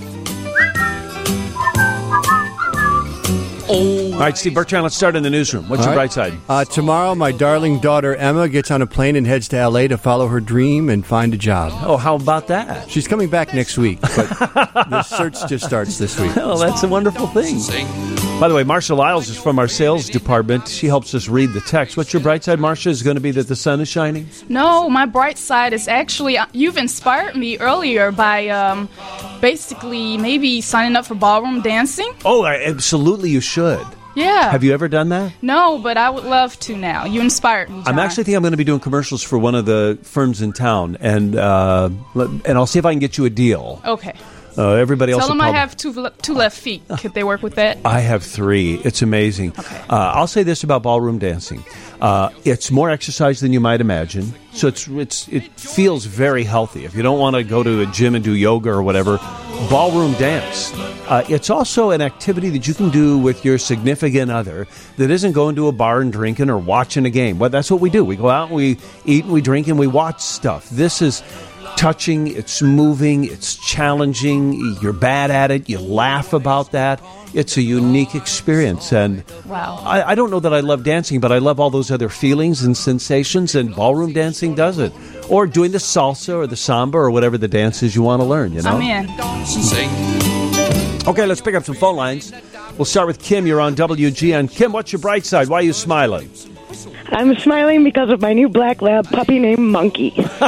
All right, Steve Bertrand, let's start in the newsroom. What's your bright side? Tomorrow, my darling daughter Emma gets on a plane and heads to L.A. to follow her dream and find a job. Oh, how about that? She's coming back next week, but the search just starts this week. Oh, that's a wonderful thing. By the way, Marcia Lyles is from our sales department. She helps us read the text. What's your bright side, Marcia? Is it going to be that the sun is shining? No, my bright side is actually, you've inspired me earlier by basically maybe signing up for ballroom dancing. Oh, absolutely, you should. Yeah. Have you ever done that? No, but I would love to now. You inspired me, John. I'm actually thinking I'm going to be doing commercials for one of the firms in town, and I'll see if I can get you a deal. Okay. Everybody else. Tell them I have two left feet. Could they work with that? I have 3. It's amazing. Okay. I'll say this about ballroom dancing: it's more exercise than you might imagine. So it feels very healthy. If you don't want to go to a gym and do yoga or whatever, ballroom dance. It's also an activity that you can do with your significant other that isn't going to a bar and drinking or watching a game. Well, that's what we do. We go out, and we eat, and we drink, and we watch stuff. This is touching, it's moving, it's challenging. You're bad at it. You laugh about that. It's a unique experience. And Wow. I don't know that I love dancing, but I love all those other feelings and sensations, and ballroom dancing does it. Or doing the salsa or the samba or whatever the dance is you want to learn, you know? I'm in. Okay, let's pick up some phone lines. We'll start with Kim. You're on WGN. Kim, what's your bright side? Why are you smiling? I'm smiling because of my new black lab puppy named Monkey.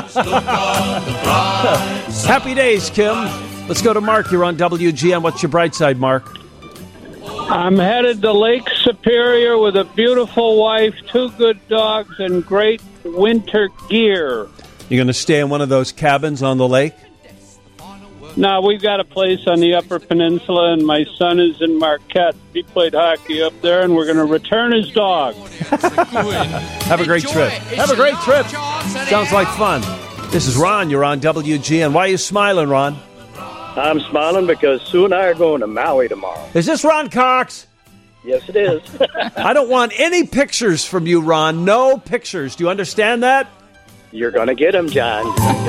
Happy days, Kim. Let's go to Mark. You're on WGN. What's your bright side, Mark? I'm headed to Lake Superior with a beautiful wife, 2 good dogs, and great winter gear. You're going to stay in one of those cabins on the lake? Now, we've got a place on the Upper Peninsula, and my son is in Marquette. He played hockey up there, and we're going to return his dog. Have a great trip. Have a great trip. Sounds like fun. This is Ron. You're on WGN. Why are you smiling, Ron? I'm smiling because Sue and I are going to Maui tomorrow. Is this Ron Cox? Yes, it is. I don't want any pictures from you, Ron. No pictures. Do you understand that? You're going to get them, John.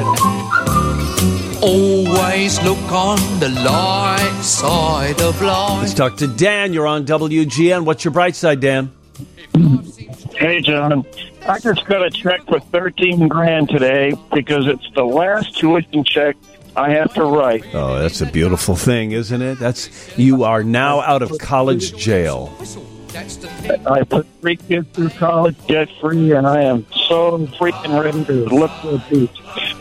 Always look on the light side of life. Let's talk to Dan. You're on WGN. What's your bright side, Dan? Hey, John. I just got a check for $13,000 today because it's the last tuition check I have to write. Oh, that's a beautiful thing, isn't it? You are now out of college jail. I put 3 kids through college debt-free, and I am so freaking ready to look for a beach.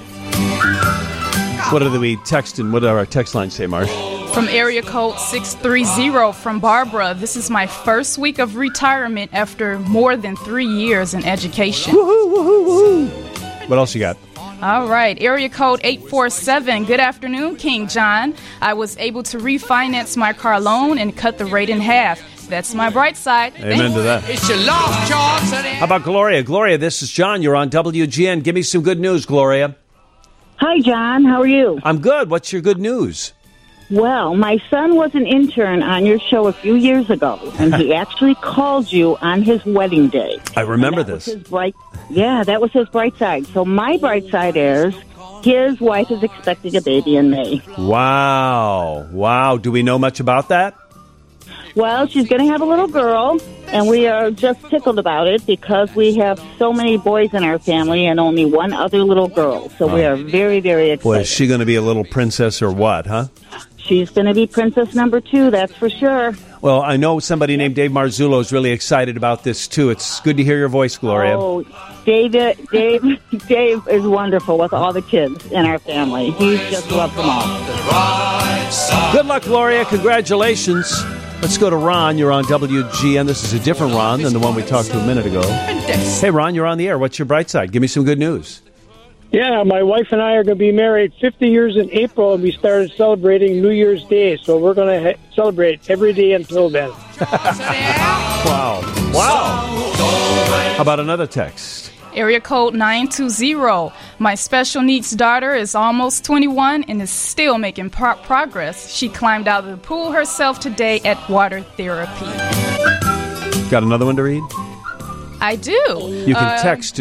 What are we texting? What do our text lines say, Marsh? From area code 630 from Barbara. This is my first week of retirement after more than 3 years in education. Woohoo, woohoo, woohoo. What else you got? All right, area code 847. Good afternoon, King John. I was able to refinance my car loan and cut the rate in half. That's my bright side. Amen to that. It's your last chance. How about Gloria? Gloria, this is John. You're on WGN. Give me some good news, Gloria. Hi, John. How are you? I'm good. What's your good news? Well, my son was an intern on your show a few years ago, and he actually called you on his wedding day. I remember this. That was his bright side. So my bright side is his wife is expecting a baby in May. Wow. Wow. Do we know much about that? Well, she's going to have a little girl, and we are just tickled about it because we have so many boys in our family and only one other little girl. So we are very, very excited. Boy, is she going to be a little princess or what, huh? She's going to be princess number 2, that's for sure. Well, I know somebody named Dave Marzullo is really excited about this, too. It's good to hear your voice, Gloria. Oh, Dave is wonderful with all the kids in our family. He just loves them all. Good luck, Gloria. Congratulations. Let's go to Ron. You're on WGN. This is a different Ron than the one we talked to a minute ago. Hey, Ron, you're on the air. What's your bright side? Give me some good news. Yeah, my wife and I are going to be married 50 years in April, and we started celebrating New Year's Day, so we're going to celebrate every day until then. Wow. How about another text? Area code 920. My special needs daughter is almost 21 and is still making progress. She climbed out of the pool herself today at water therapy. Got another one to read? I do. You can text to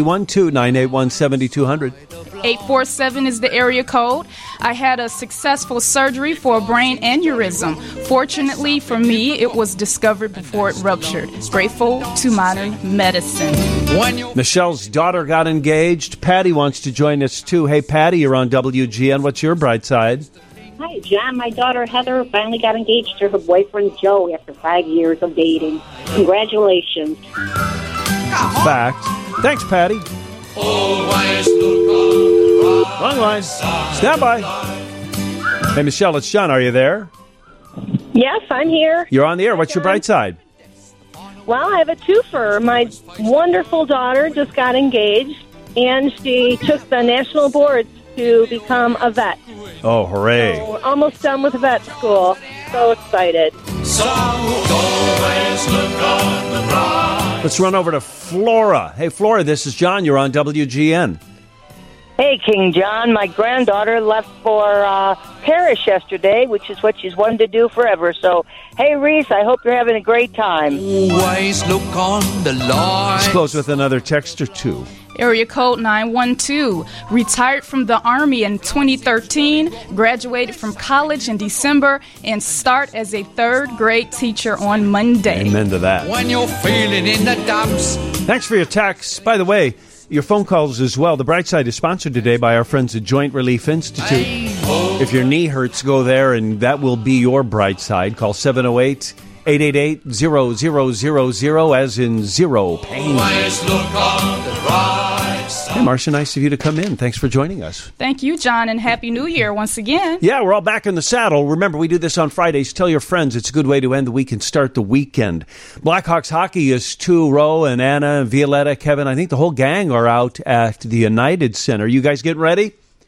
312-981-7200. 847 is the area code. I had a successful surgery for a brain aneurysm. Fortunately for me, it was discovered before it ruptured. Grateful to modern medicine. Michelle's daughter got engaged. Patty wants to join us, too. Hey, Patty, you're on WGN. What's your bright side? Hi, John. My daughter, Heather, finally got engaged to her boyfriend, Joe, after 5 years of dating. Congratulations. Fact. Thanks, Patty. Always look on the Wrong line. Stand by. Hey, Michelle, it's John. Are you there? Yes, I'm here. You're on the air. What's your bright side? Well, I have a twofer. My wonderful daughter just got engaged, and she took the national boards to become a vet. Oh, hooray. So we're almost done with vet school. So excited. So always look on the bright. Let's run over to Flora. Hey, Flora, this is John. You're on WGN. Hey, King John. My granddaughter left for Paris yesterday, which is what she's wanted to do forever. So, hey, Reese, I hope you're having a great time. Always look on the light. Let's close with another text or two. Area code 912. Retired from the Army in 2013, graduated from college in December, and start as a third grade teacher on Monday. Amen to that. When you're feeling in the dumps. Thanks for your texts. By the way, your phone calls as well. The Bright Side is sponsored today by our friends at Joint Relief Institute. If your knee hurts, go there, and that will be your bright side. Call 708-888-0000, as in zero pain. Hey, Marcia, nice of you to come in. Thanks for joining us. Thank you, John, and Happy New Year once again. Yeah, we're all back in the saddle. Remember, we do this on Fridays. Tell your friends. It's a good way to end the week and start the weekend. Blackhawks hockey is too. Ro and Anna, Violetta, Kevin. I think the whole gang are out at the United Center. You guys getting ready?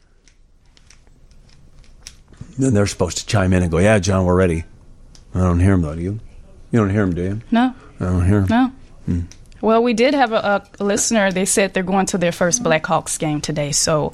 Then they're supposed to chime in and go, yeah, John, we're ready. I don't hear him, though, do you? You don't hear him, do you? No. I don't hear him. No. Well, we did have a listener. They said they're going to their first Blackhawks game today, so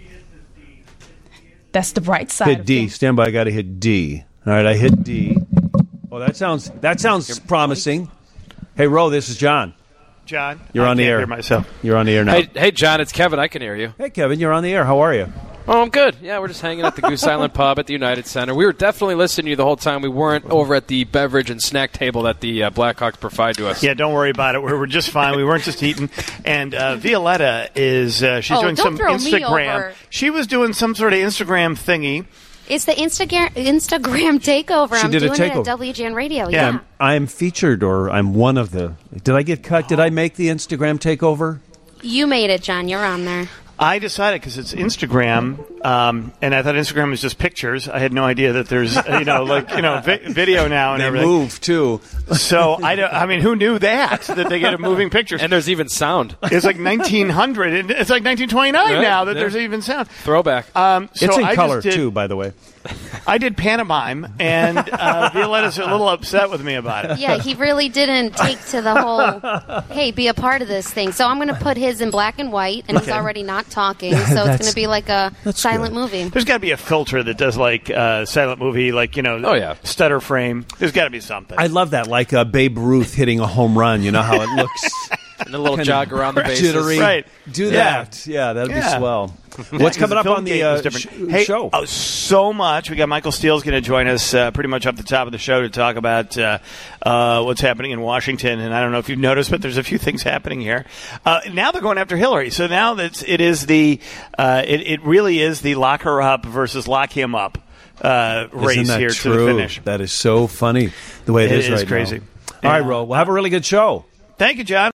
that's the bright side. Hit D. Stand by. I got to hit D. All right, I hit D. Oh, that sounds promising. Hey, Ro, this is John. John, you're on the air. I can't hear myself. You're on the air now. Hey, John, it's Kevin. I can hear you. Hey, Kevin, you're on the air. How are you? Oh, I'm good. Yeah, we're just hanging at the Goose Island Pub at the United Center. We were definitely listening to you the whole time. We weren't over at the beverage and snack table that the Blackhawks provide to us. Yeah, don't worry about it. We're just fine. We weren't just eating. And Violetta is she's doing some Instagram. She was doing some sort of Instagram thingy. It's the Instagram takeover. She I'm did doing a takeover. it at WGN Radio. Yeah, I'm featured, or I'm one of the. Did I get cut? Did I make the Instagram takeover? You made it, John. You're on there. I decided because it's Instagram, and I thought Instagram was just pictures. I had no idea that there's video now and they everything. Move too. So I mean, who knew that they get a moving pictures? And there's even sound. It's like 1900. It's like 1929 now that there's even sound. Throwback. It's in color too, by the way. I did pantomime, and Violetta's a little upset with me about it. Yeah, he really didn't take to the whole, hey, be a part of this thing. So I'm going to put his in black and white, and he's already not talking, so it's going to be like a silent movie. There's got to be a filter that does like silent movie, like, stutter frame. There's got to be something. I love that, like Babe Ruth hitting a home run. You know how it looks? And a little jog around the bases. Jittery. Right. Do that. Yeah, that would be swell. What's coming up on the show? Oh, so much. We got Michael Steele's going to join us pretty much up the top of the show to talk about what's happening in Washington. And I don't know if you've noticed, but there's a few things happening here. Now they're going after Hillary. So now it really is the lock her up versus lock him up race here true? To the finish. That is so funny the way it is right crazy. now. All right, Ro. We'll have a really good show. Thank you, John.